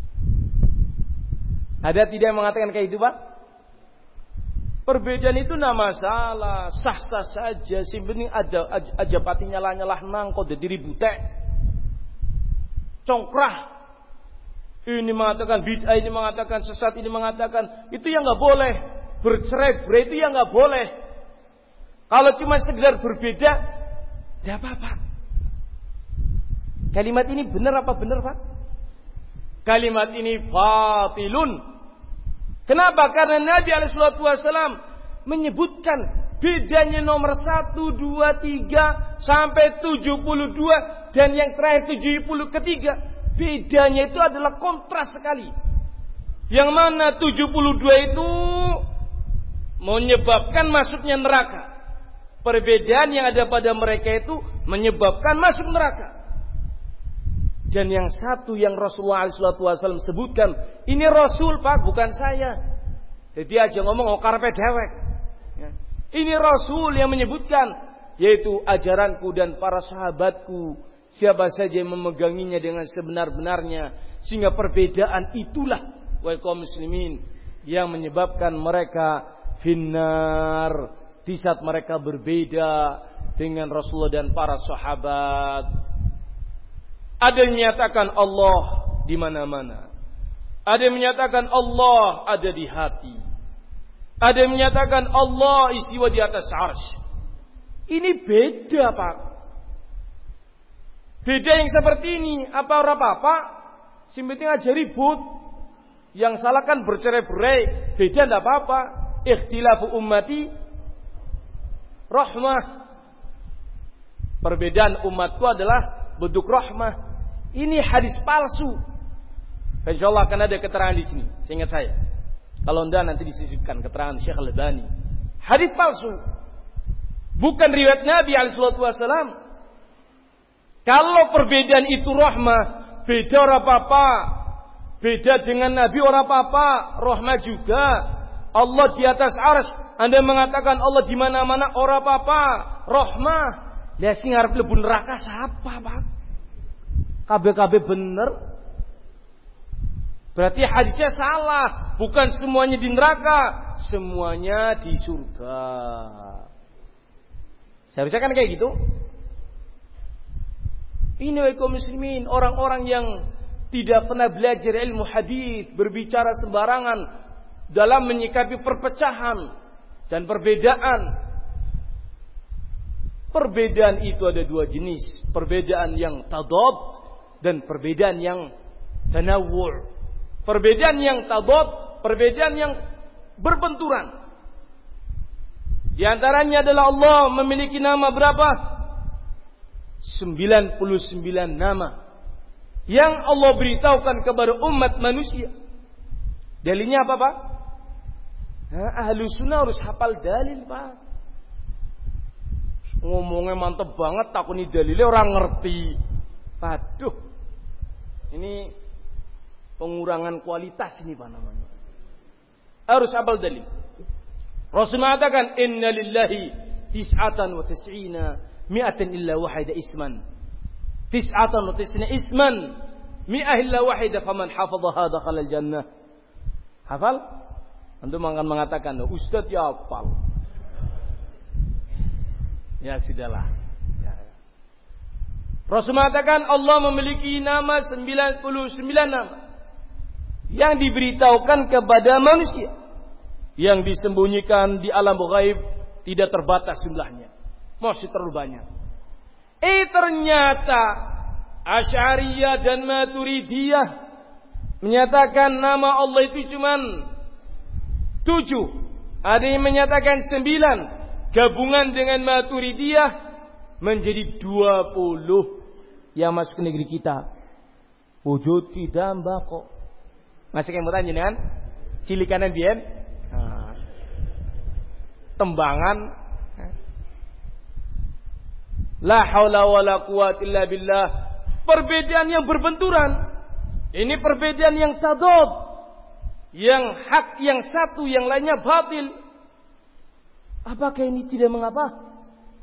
Ada tidak yang mengatakan kayak itu, Pak? Perbedaan itu tidak masalah, sah-sah saja. Yang penting aja pati nyalah-nyalah nang kok jadi ributek, congkrah. Ini mengatakan bid'ah, ini mengatakan sesat, ini mengatakan itu yang nggak boleh. Bercerai-berai itu yang nggak boleh. Kalau cuma sekedar berbeda, tidak apa-apa. Kalimat ini benar apa benar, Pak? Kalimat ini batilun. Kenapa? Karena Nabi SAW menyebutkan bedanya nomor 1, 2, 3 sampai 72 dan yang terakhir 70 ketiga. Bedanya itu adalah kontras sekali. Yang mana 72 itu menyebabkan masuknya neraka. Perbedaan yang ada pada mereka itu menyebabkan masuk neraka. Dan yang satu yang Rasulullah SAW sebutkan, ini Rasul, Pak, bukan saya. Jadi aja ngomong karpe dewek. Ini Rasul yang menyebutkan, yaitu ajaranku dan para sahabatku. Siapa saja yang memeganginya dengan sebenar-benarnya. Sehingga perbedaan itulah, wahai kaum muslimin, yang menyebabkan mereka finnar. Di saat mereka berbeda dengan Rasulullah dan para sahabat. Ada yang menyatakan Allah di mana-mana. Ada yang menyatakan Allah ada di hati. Ada yang menyatakan Allah istiwa di atas arsy. Ini beda, Pak. Beda yang seperti ini, apa-apa, penting aja ribut. Yang salah kan bercerai-berai, beda enggak apa-apa. Ikhtilafu ummati rahmah. Perbedaan umatku adalah bentuk rahmah. Ini hadis palsu. Insyaallah akan ada keterangan di sini, seingat saya. Kalau enggak nanti disisipkan keterangan Syekh Al-Albani. Hadis palsu. Bukan riwayat Nabi SAW. Kalau perbedaan itu rahmah, beda orang apa-apa. Beda dengan Nabi orang apa-apa, rahmah juga. Allah di atas arsy, Anda mengatakan Allah di mana-mana orang apa-apa, rahmah. Lah sing arep mlebu neraka siapa, Pak? Kabeh-kabeh bener. Berarti hadisnya salah. Bukan semuanya di neraka, semuanya di surga. Seharusnya kan kayak gitu. Ini wa kaum muslimin, orang-orang yang tidak pernah belajar ilmu hadis, berbicara sembarangan dalam menyikapi perpecahan dan perbedaan. Perbedaan itu ada dua jenis, perbedaan yang tadad dan perbedaan yang tanawwu'. Perbedaan yang tadad, perbedaan yang berbenturan. Di antaranya adalah Allah memiliki nama berapa? 99 nama yang Allah beritahukan kepada umat manusia. Dalilnya apa, Pak? Ahlu sunnah harus hafal dalil, Pak. Ngomongnya mantep banget, takuni dalilnya orang ngerti. Aduh, ini pengurangan kualitas ini, Pak, namanya. Harus hafal dalil. Rasul mengatakan, Inna lillahi tis'atan wa tis'ina mi'atan illa wahida isman. Tis'atan wa tis'ina isman. Mi'ah illa wahida faman hafadhaha dakhala al-jannah. Hafal? Antum akan mengatakan, Ustaz ya hafal. Ya sudahlah. Ya. Rasul mengatakan Allah memiliki nama 99 nama yang diberitahukan kepada manusia, yang disembunyikan di alam ghaib tidak terbatas jumlahnya. Masih terlalu banyak. Ternyata Asy'ariyah dan Maturidiyah menyatakan nama Allah itu cuman 7. Ada yang menyatakan 9. Gabungan dengan Maturidiyah menjadi 20 yang masuk ke negeri kita. Wujud tidak kok. Masih yang bertanya dengan cilikanan biyen. Tembangan la haula wala quwwata illa billah. Perbedaan yang berbenturan. Ini perbedaan yang tadad. Yang hak yang satu, yang lainnya batil. Apakah ini tidak mengapa?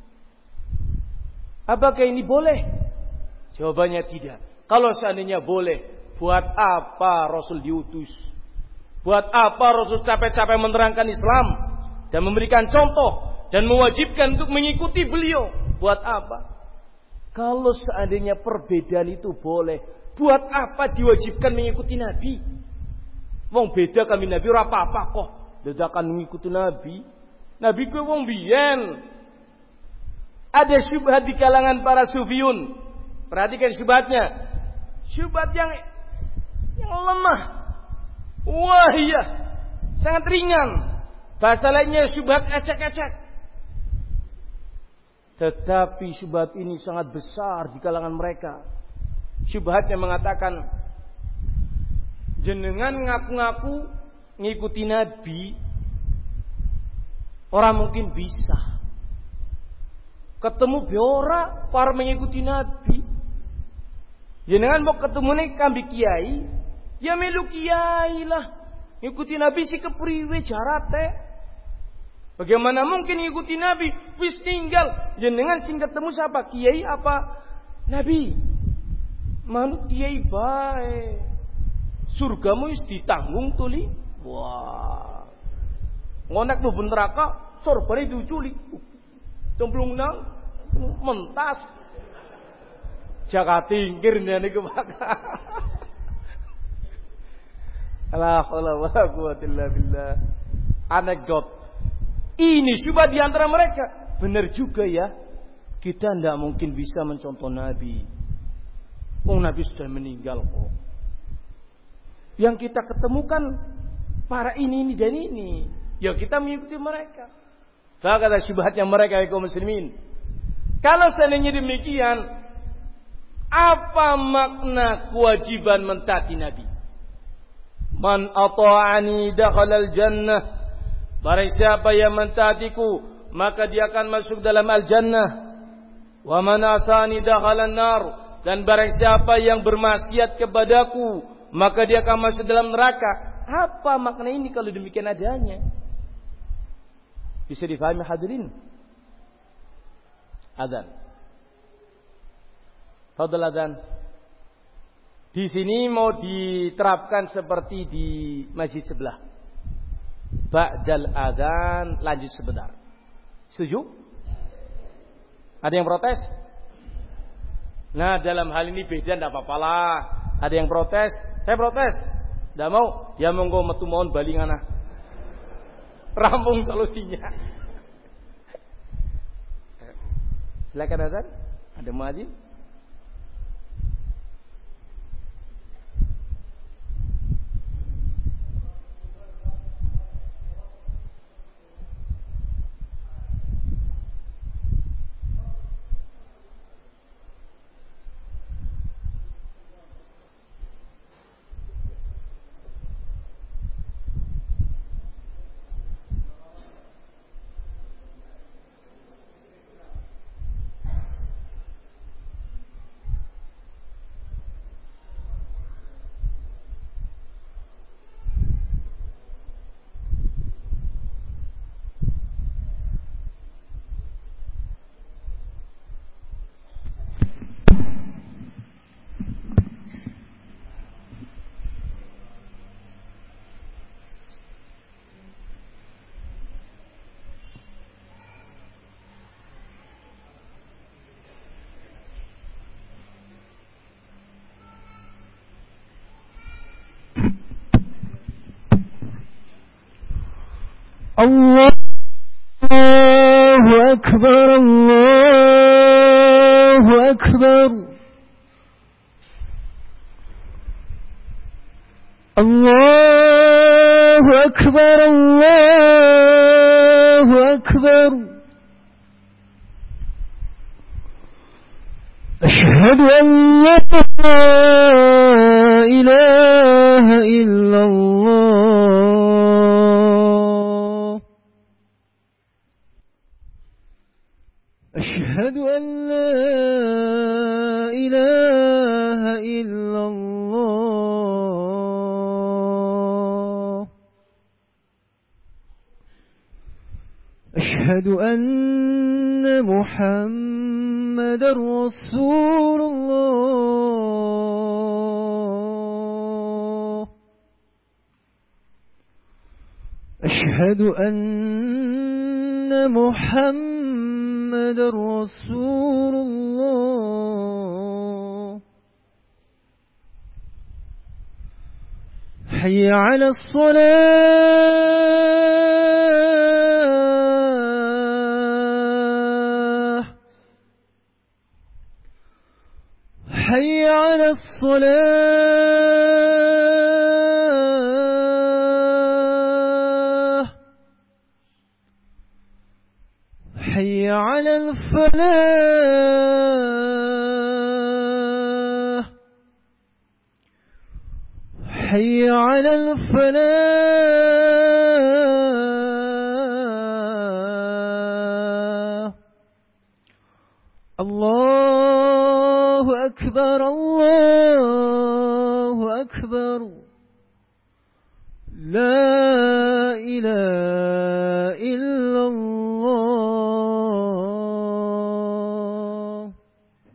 Apakah ini boleh? Jawabannya tidak. Kalau seandainya boleh, buat apa Rasul diutus? Buat apa Rasul capek-capek menerangkan Islam dan memberikan contoh dan mewajibkan untuk mengikuti beliau? Buat apa? Kalau seandainya perbedaan itu boleh, buat apa diwajibkan mengikuti Nabi? Wong beda kami Nabi, ora apa-apa kok. Dadakan mengikuti Nabi. Nabi kuwi wong biyen. Ada syubhat di kalangan para sufiyun. Perhatikan syubhatnya. Syubhat yang lemah. Wah iya. Sangat ringan. Bahasa lainnya syubhat acak-acak. Tetapi syubhat ini sangat besar di kalangan mereka. Syubhat yang mengatakan, jenengan ngaku-ngaku ngikuti Nabi, orang mungkin bisa. Ketemu beora para mengikuti Nabi. Jenengan mau ketemu nih kambi kiai, ya melu kiai lah. Ngikuti Nabi si kepriwe jarate. Bagaimana mungkin ngikuti Nabi? Wis tinggal. Jenengan sing ketemu siapa? Kiai apa Nabi? Manut kiai bae. Surgamu wis ditanggung tuli. Wah. Ngonek mlebu neraka, sorbane diuculi. Cemplung nang mentas. Jaka tingkir niku Pak. La haula wala quwwata illa billah. Anekdot. Ini syubhat di antara mereka. Benar juga ya. Kita tidak mungkin bisa mencontoh Nabi. Nabi sudah meninggal kok. Yang kita ketemukan para ini dan ini. Ya kita mengikuti mereka. Kata syubhatnya mereka kaum muslimin. Kalau seandainya demikian, apa makna kewajiban mentaati Nabi? Man ata'ani dakhalal jannah. Barang siapa yang mentaatiku, maka dia akan masuk dalam al-jannah. Wa man asani dakhalan nar. Dan barang siapa yang bermaksiat kepadaku, maka dia akan masuk dalam neraka. Apa makna ini kalau demikian adanya? Bisa difahami hadirin? Adzan. Fadhal adzan. Di sini mau diterapkan seperti di masjid sebelah. Ba'dal adzan lanjut sebentar. Setuju? Ada yang protes? Nah, dalam hal ini beda, tidak apa-apalah. Ada yang protes? Saya protes. Tidak mau? Ya monggo metu mohon bali ngana. Rampung solusinya. Silakan adzan. Ada muadzin? الله أكبر الله أكبر الله أكبر الله أكبر أشهد أن لا إله إلا الله أشهد أن لا إله إلا الله أشهد أن محمد رسول الله أشهد أن محمد رسول الله حي على الصلاة حي على الصلاة حي على الفلاح حي على الفلاح الله أكبر الله أكبر لا إله إلا الله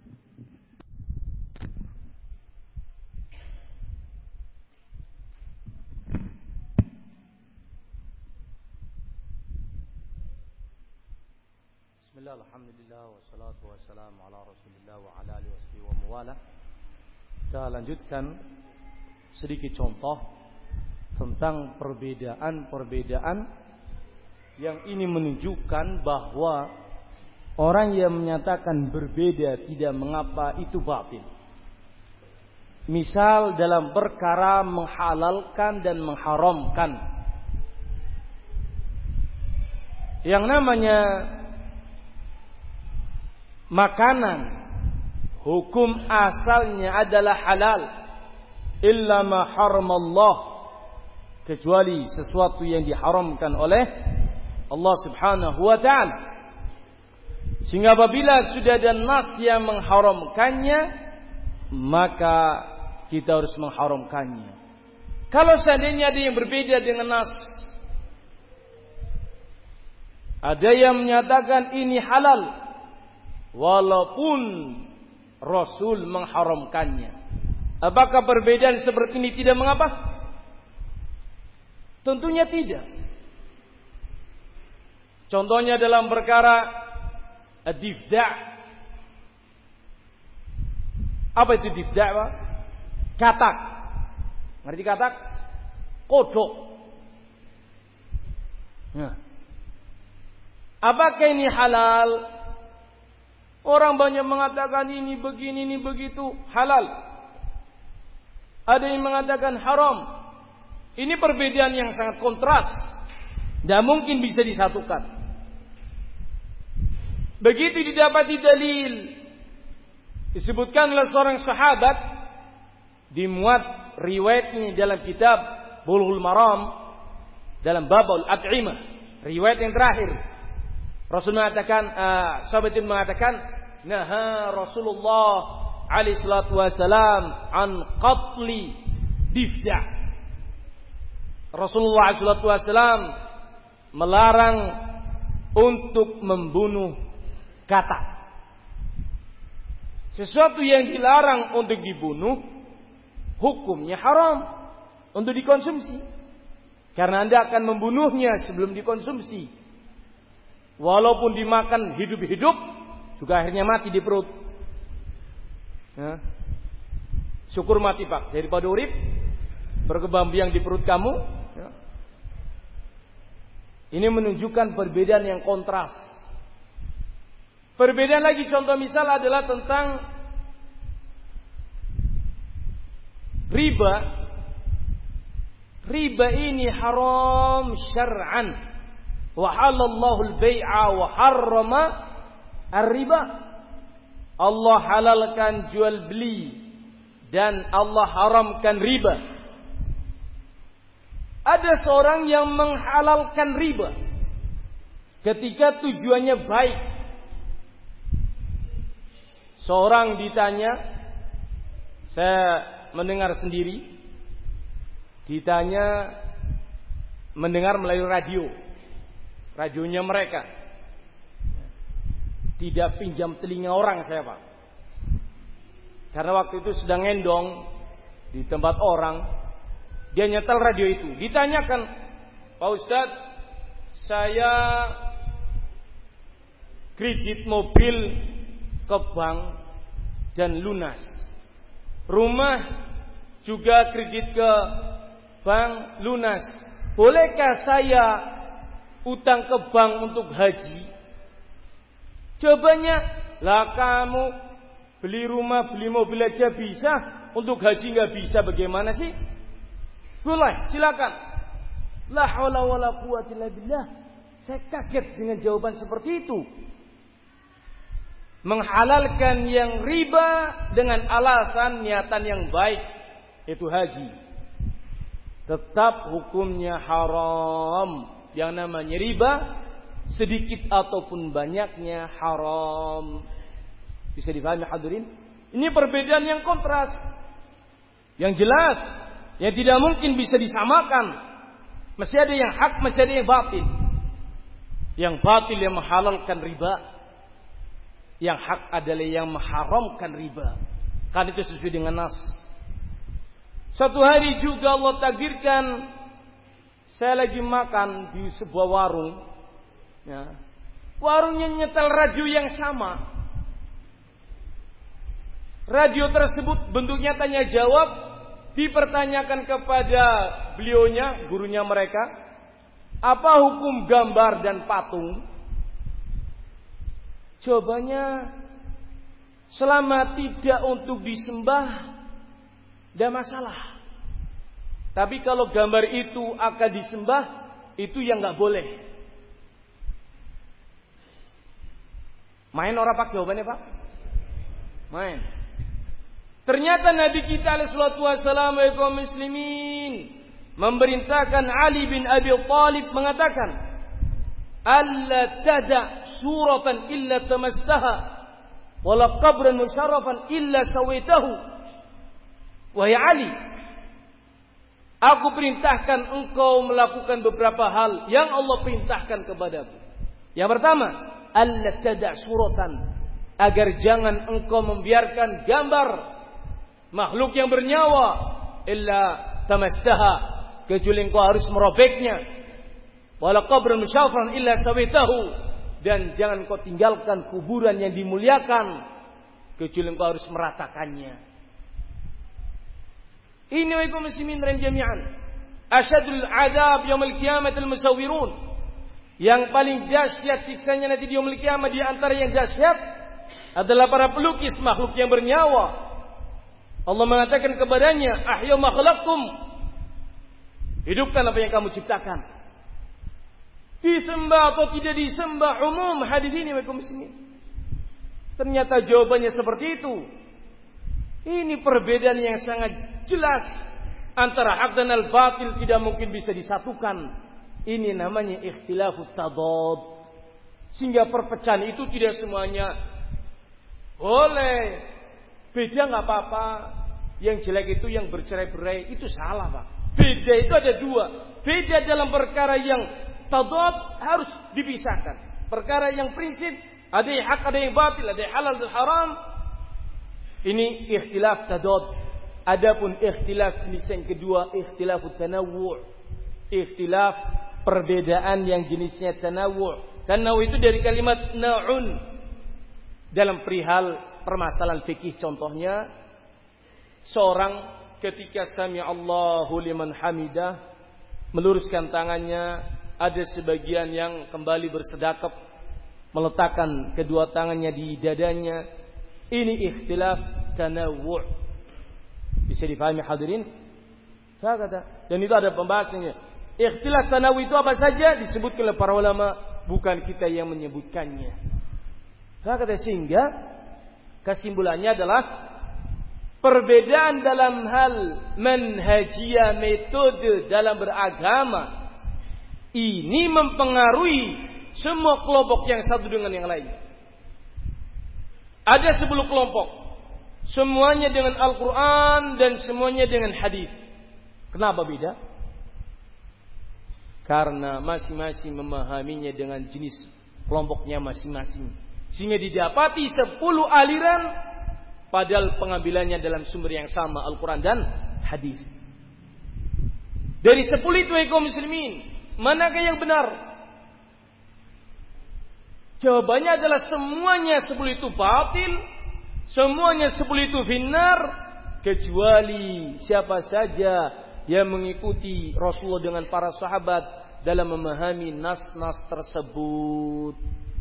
Bismillah, alhamdulillah, wassalatu wassalamu ala rasulillah wa ala alihi wa mawala. Kita lanjutkan sedikit contoh tentang perbedaan-perbedaan yang ini menunjukkan bahwa orang yang menyatakan berbeda tidak mengapa itu batil. Misal dalam perkara menghalalkan dan mengharamkan. Yang namanya makanan hukum asalnya adalah halal illa ma haramallah, kecuali sesuatu yang diharamkan oleh Allah Subhanahu wa taala. Sehingga apabila sudah ada nas yang mengharamkannya, maka kita harus mengharamkannya. Kalau seandainya ada yang berbeda dengan nas, ada yang menyatakan ini halal walaupun Rasul mengharamkannya, Apakah perbedaan seperti ini tidak mengapa? Tentunya tidak. Contohnya dalam perkara ad-difda'. Apa itu difda', Pak? Katak. Ngerti katak? Kodok. Nah. Apakah ini halal? Orang banyak mengatakan ini begini, ini begitu. Halal. Ada yang mengatakan haram. Ini perbedaan yang sangat kontras. Tidak mungkin bisa disatukan. Begitu didapati dalil. Disebutkan oleh seorang sahabat. Dimuat riwayatnya dalam kitab Bulughul Maram. Dalam Babul At'imah. Riwayat yang terakhir. Rasul mengatakan, sahabat itu mengatakan, Naha Rasulullah alaihi salatu wasalam an qatli difda'. Rasulullah alaihi salatu wasalam melarang untuk membunuh katak. Sesuatu yang dilarang untuk dibunuh hukumnya haram untuk dikonsumsi. Karena Anda akan membunuhnya sebelum dikonsumsi. Walaupun dimakan hidup-hidup juga akhirnya mati di perut. Ya. Syukur mati, Pak, daripada urip berkembang biak di perut kamu. Ya. Ini menunjukkan perbedaan yang kontras. Perbedaan lagi contoh misal adalah tentang riba. Riba ini haram syar'an. Wa halallahu al-bai'a wa harrama ar-riba. Allah halalkan jual beli dan Allah haramkan riba. Ada seorang yang menghalalkan riba ketika tujuannya baik. Seorang ditanya, saya mendengar sendiri, ditanya mendengar melalui radio. Radionya mereka. Tidak pinjam telinga orang saya, Pak. Karena waktu itu sedang ngendong di tempat orang. Dia nyetel radio itu. Ditanyakan, Pak Ustadz, saya kredit mobil ke bank dan lunas. Rumah juga kredit ke bank lunas. Bolehkah saya utang ke bank untuk haji? Jawabannya, lah kamu beli rumah, beli mobil aja bisa, untuk haji nggak bisa, bagaimana sih? Boleh, silakan. La haula wala quwwata illa billah. Saya kaget dengan jawaban seperti itu. Menghalalkan yang riba dengan alasan niatan yang baik, itu haji. Tetap hukumnya haram. Yang namanya riba, sedikit ataupun banyaknya haram. Bisa dipahami hadirin? Ini perbedaan yang kontras, yang jelas, yang tidak mungkin bisa disamakan. Masih ada yang hak, masih ada yang batil. Yang batil yang menghalalkan riba, yang hak adalah yang mengharamkan riba. Kan itu sesuai dengan nas. Satu hari juga Allah takdirkan, saya lagi makan di sebuah warung. Ya. Warungnya nyetel radio yang sama. Radio tersebut bentuknya tanya jawab. Dipertanyakan kepada beliaunya, gurunya mereka, apa hukum gambar dan patung? Jawabannya, selama tidak untuk disembah, tidak masalah. Tapi kalau gambar itu akan disembah, itu yang nggak boleh. Main orang Pak jawabannya, Pak? Main. Ternyata Nabi kita alaihi salatu wassalam wa kaum muslimin memerintahkan Ali bin Abi Thalib mengatakan, "Alla tada suratan illa tamastaha wala qabran musharrafan illa sawaitahu." Wahai Ali, aku perintahkan engkau melakukan beberapa hal yang Allah perintahkan kepadamu. Yang pertama, alla tada suratan, agar jangan engkau membiarkan gambar makhluk yang bernyawa, illa tamassaha, kecuali engkau harus merobeknya. Wala qabran musyafran illa sawaitahu, dan jangan kau tinggalkan kuburan yang dimuliakan kecuali engkau harus meratakannya. Ini wa ikum muslimin jami'an. Asyadul adab yaumil qiyamatil musawwirun. Yang paling dahsyat siksanya nanti di yaumil qiyamah, di antara yang dahsyat adalah para pelukis makhluk yang bernyawa. Allah mengatakan kepadanya, ahya ma khalaqtum, hidupkan apa yang kamu ciptakan. Disembah atau tidak disembah, umum hadis ini wa ikum muslimin. Ternyata jawabannya seperti itu. Ini perbedaan yang sangat jelas antara hak dan al-batil, tidak mungkin bisa disatukan. Ini namanya ikhtilafut tadad. Sehingga perpecahan itu tidak semuanya boleh. Beda nggak apa-apa. Yang jelek itu yang bercerai-berai, itu salah, Pak. Beda itu ada dua. Beda dalam perkara yang tadad harus dipisahkan. Perkara yang prinsip, ada yang hak, ada yang batil, ada yang halal dan haram. Ini ikhtilaf tadad. Adapun ikhtilaf jenis yang kedua, ikhtilafut tanawwu'. Ikhtilaf perbedaan yang jenisnya tanawwu'. Tanawwu' itu dari kalimat na'un. Dalam perihal permasalahan fikih contohnya, seorang ketika sami Allahu liman hamidah meluruskan tangannya, ada sebagian yang kembali bersedekap meletakkan kedua tangannya di dadanya. Ini ikhtilaf tanawwu'. Bisa difahami hadirin? Saya kata, dan itu ada pembahasannya. Ikhtilaf tanawwu' itu apa saja disebutkan oleh para ulama, bukan kita yang menyebutkannya. Saya kata, sehingga kesimpulannya adalah perbedaan dalam hal manhajiyah, metode dalam beragama, ini mempengaruhi semua kelompok yang satu dengan yang lain. Ada 10 kelompok, semuanya dengan Al-Quran dan semuanya dengan hadis. Kenapa beda? Karena masing-masing memahaminya dengan jenis kelompoknya masing-masing. Sehingga didapati 10 aliran, padahal pengambilannya dalam sumber yang sama, Al-Quran dan hadis. Dari 10 itu kaum muslimin, manakah yang benar? Jawabannya adalah semuanya 10 itu batil, semuanya 10 itu finnar, kecuali siapa saja yang mengikuti Rasulullah dengan para sahabat dalam memahami nas-nas tersebut.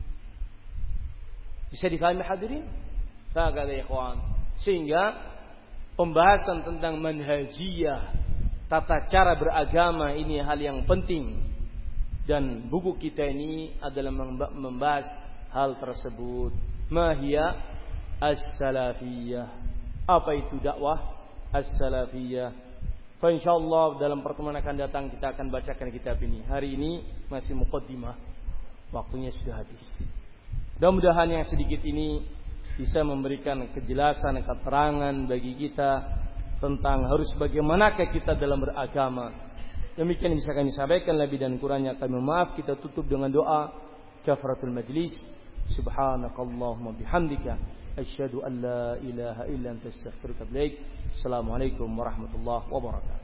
Bisa difahami hadirin? Kata ikhwan. Sehingga pembahasan tentang manhajiyah, tata cara beragama, ini hal yang penting. Dan buku kita ini adalah membahas hal tersebut. Mahia as-salafiyah. Apa itu dakwah as-salafiyah? Fa insyaallah dalam pertemuan akan datang kita akan bacakan kitab ini. Hari ini masih muqaddimah. Waktunya sudah habis. Mudah-mudahan yang sedikit ini bisa memberikan kejelasan, keterangan bagi kita tentang harus bagaimanakah kita dalam beragama. Demikian bisa kami sampaikan, lebih dan kurangnya kami maaf. Kita tutup dengan doa kafaratul majlis. Subhanakallahumma bihamdika asyhadu an la ilaha illa anta astaghfiruka wa atubu ilaik. Assalamualaikum warahmatullahi wabarakatuh.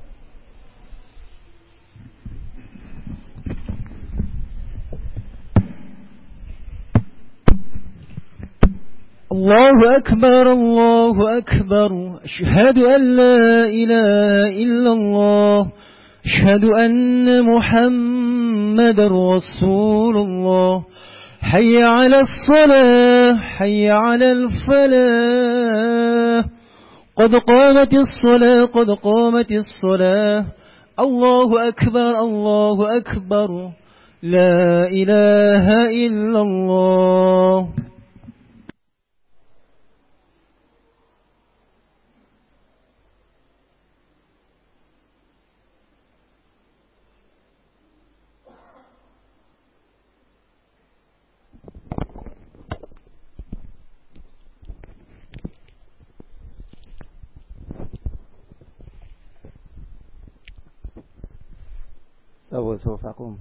الله أكبر الله أكبر أشهد أن لا إله إلا الله أشهد أن محمد رسول الله حي على الصلاة حي على الفلاح قد قامت الصلاة قد قامت الصلاة الله أكبر لا إله إلا الله. سوف أقوم.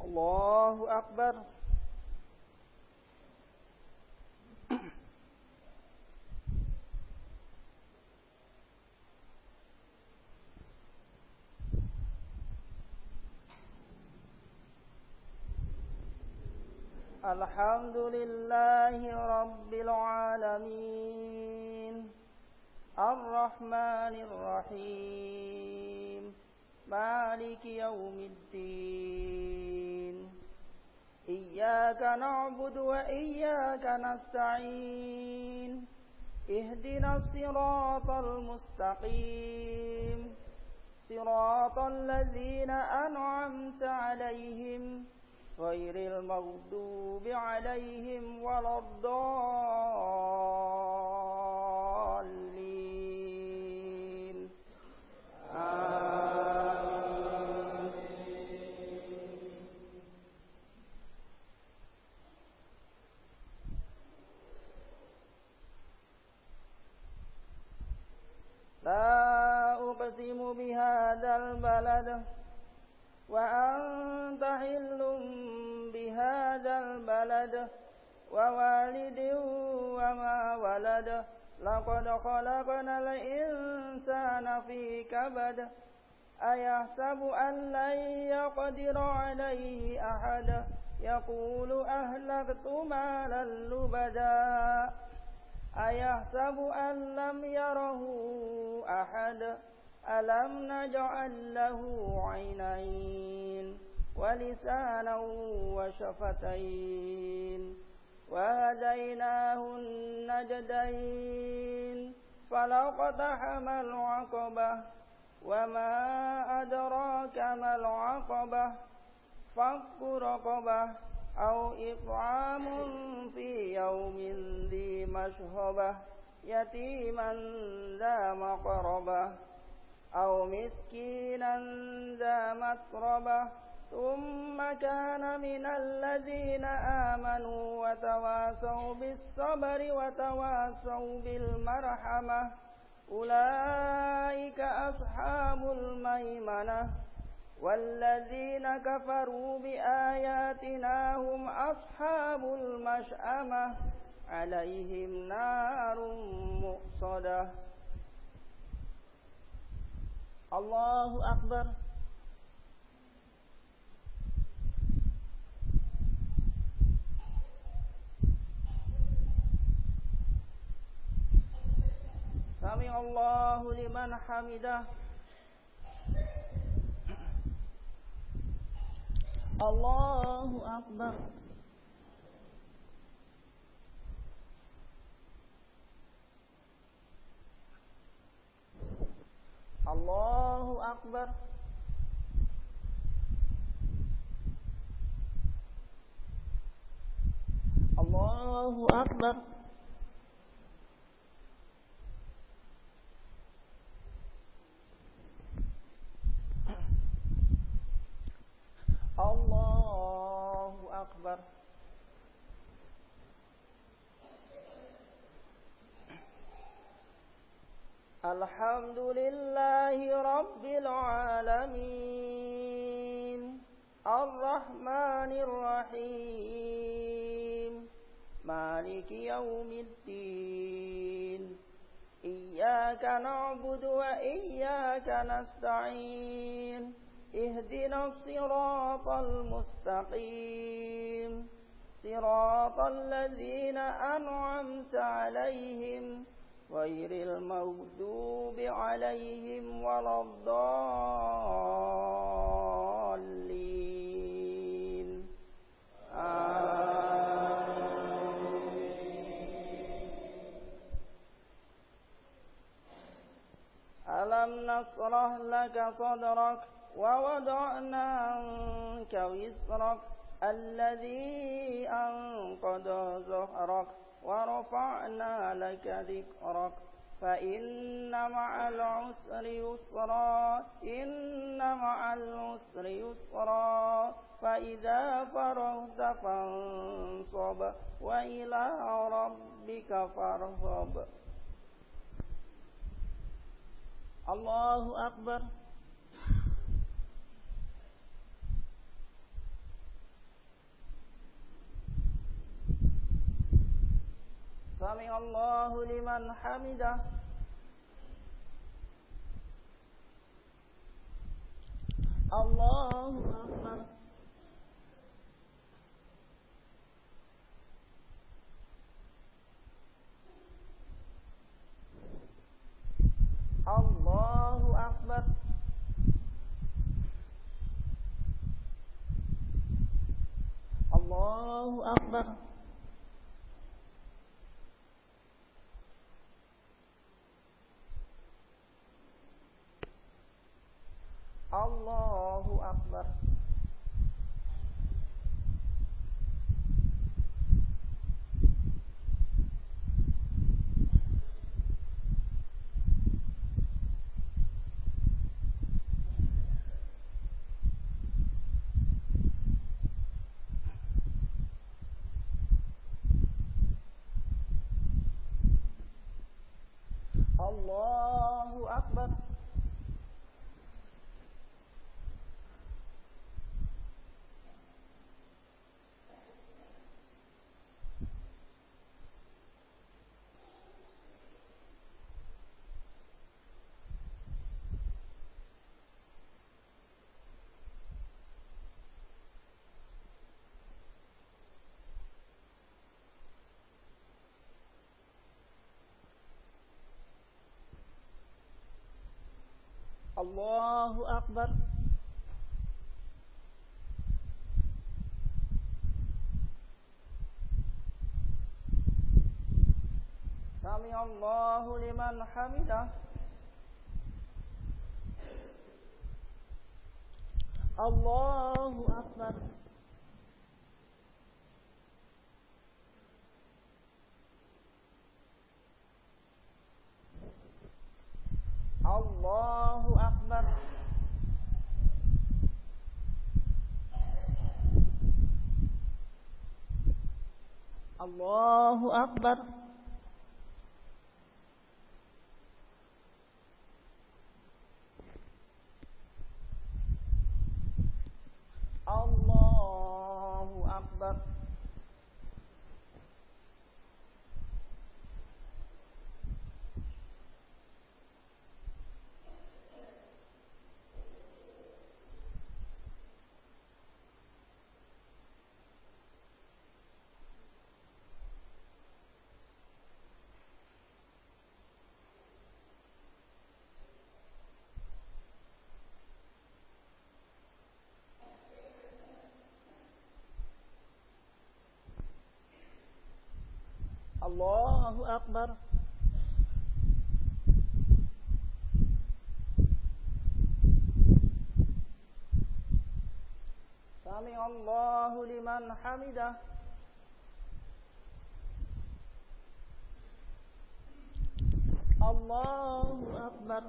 Allahu Akbar. Alhamdulillahi Rabbil Alamin, Ar-Rahmanir Rahim, Maliki Yawmiddin. Iyyaka na'budu wa iyyaka nasta'in. Ihdinas siratal mustaqim, siratal ladzina an'amta 'alaihim ghairil maghdubi 'alaihim waladdallin. La uqsimu bihadzal balad wa anta hillum bihadzal balad wa walidin wa ma walad. Laqad khalaqnal insana fi kabad. Ayahsabu an lan yaqdira alayhi ahad. Yaqulu ahlaktu malan lubada. Ayahsabu an lam yarahu ahad. Alam naj'al lahu 'ainayn wa lisanan wa shafatayn wa hadainahu najdayn falaqtahamal 'aqabah wa ma adraka mal 'aqabah fakku raqabah aw it'amun fi yawmin dhi mashghabah yatiman dha maqrabah aw miskinan dha matrabah thumma kana minal ladzina amanu wa tawasaw bis sabri wa tawasaw bil marhamah ulaika ashabul maimanah walladzina kafaru bi ayatina hum ashabul mash'amah 'alaihim narun muqsadah. Allahu Akbar. Sami Allahu liman hamidah. Allahu Akbar. Allahu Akbar. Allahu Akbar. Allahu Akbar. Alhamdulillahi Rabbil Alamin, Ar-Rahmanir Rahim, Maliki Yawmiddin. Iyyaka na'budu wa iyyaka nasta'in. Ihdinas siratal mustaqim, siratal ladzina an'amta 'alaihim ghairil maghdubi 'alaihim waladdallin. Alam nasrah laka sadrak wa wada'na anka wisrak alladhi anqadha dhahrak wa rafa'na laka dhikrak fa inna ma'al usri yusra inna ma'al usri yusra fa idza faraghta fansab wa ila rabbika farghab. Allahu Akbar. Sami'allahu liman hamidah. Allahu akbar. Allahu akbar. Allahu akbar. Allahu akbar. Allahu akbar. Allahu akbar. Sami'allahu liman hamidah. Allahu akbar. Allahu akbar. Allahu akbar. Allahu akbar. Allahu akbar. Sami'allahu liman hamidah. Allahu akbar.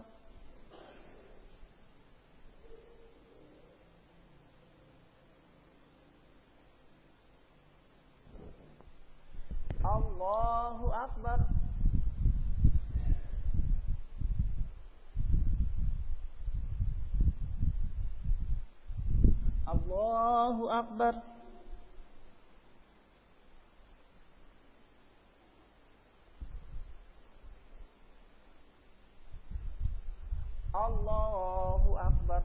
Allahu akbar. Allahu akbar. Allahu akbar.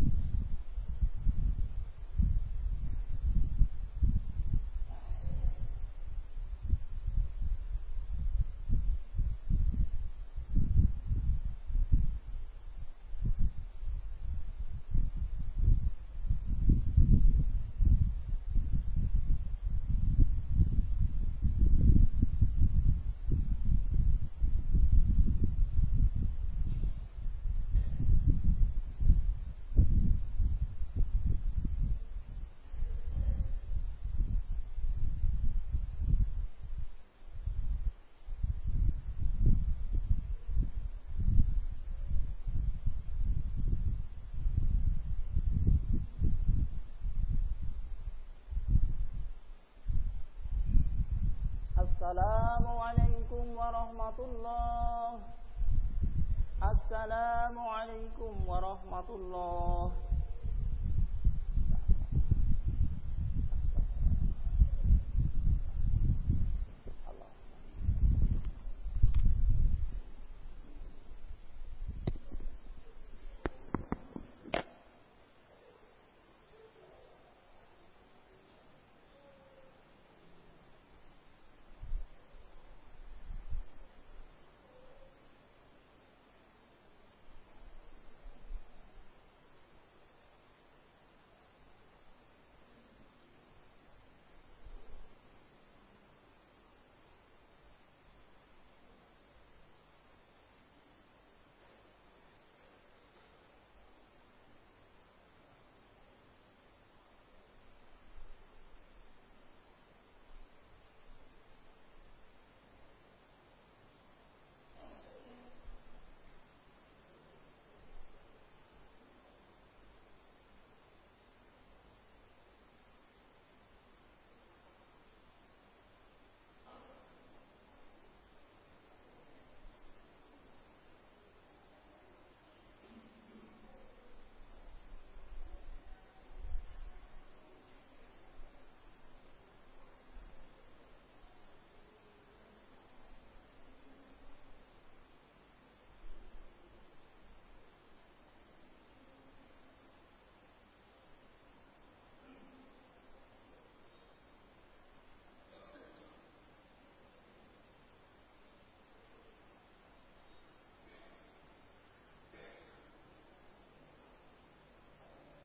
Assalamualaikum warahmatullahi. Assalamualaikum warahmatullahi.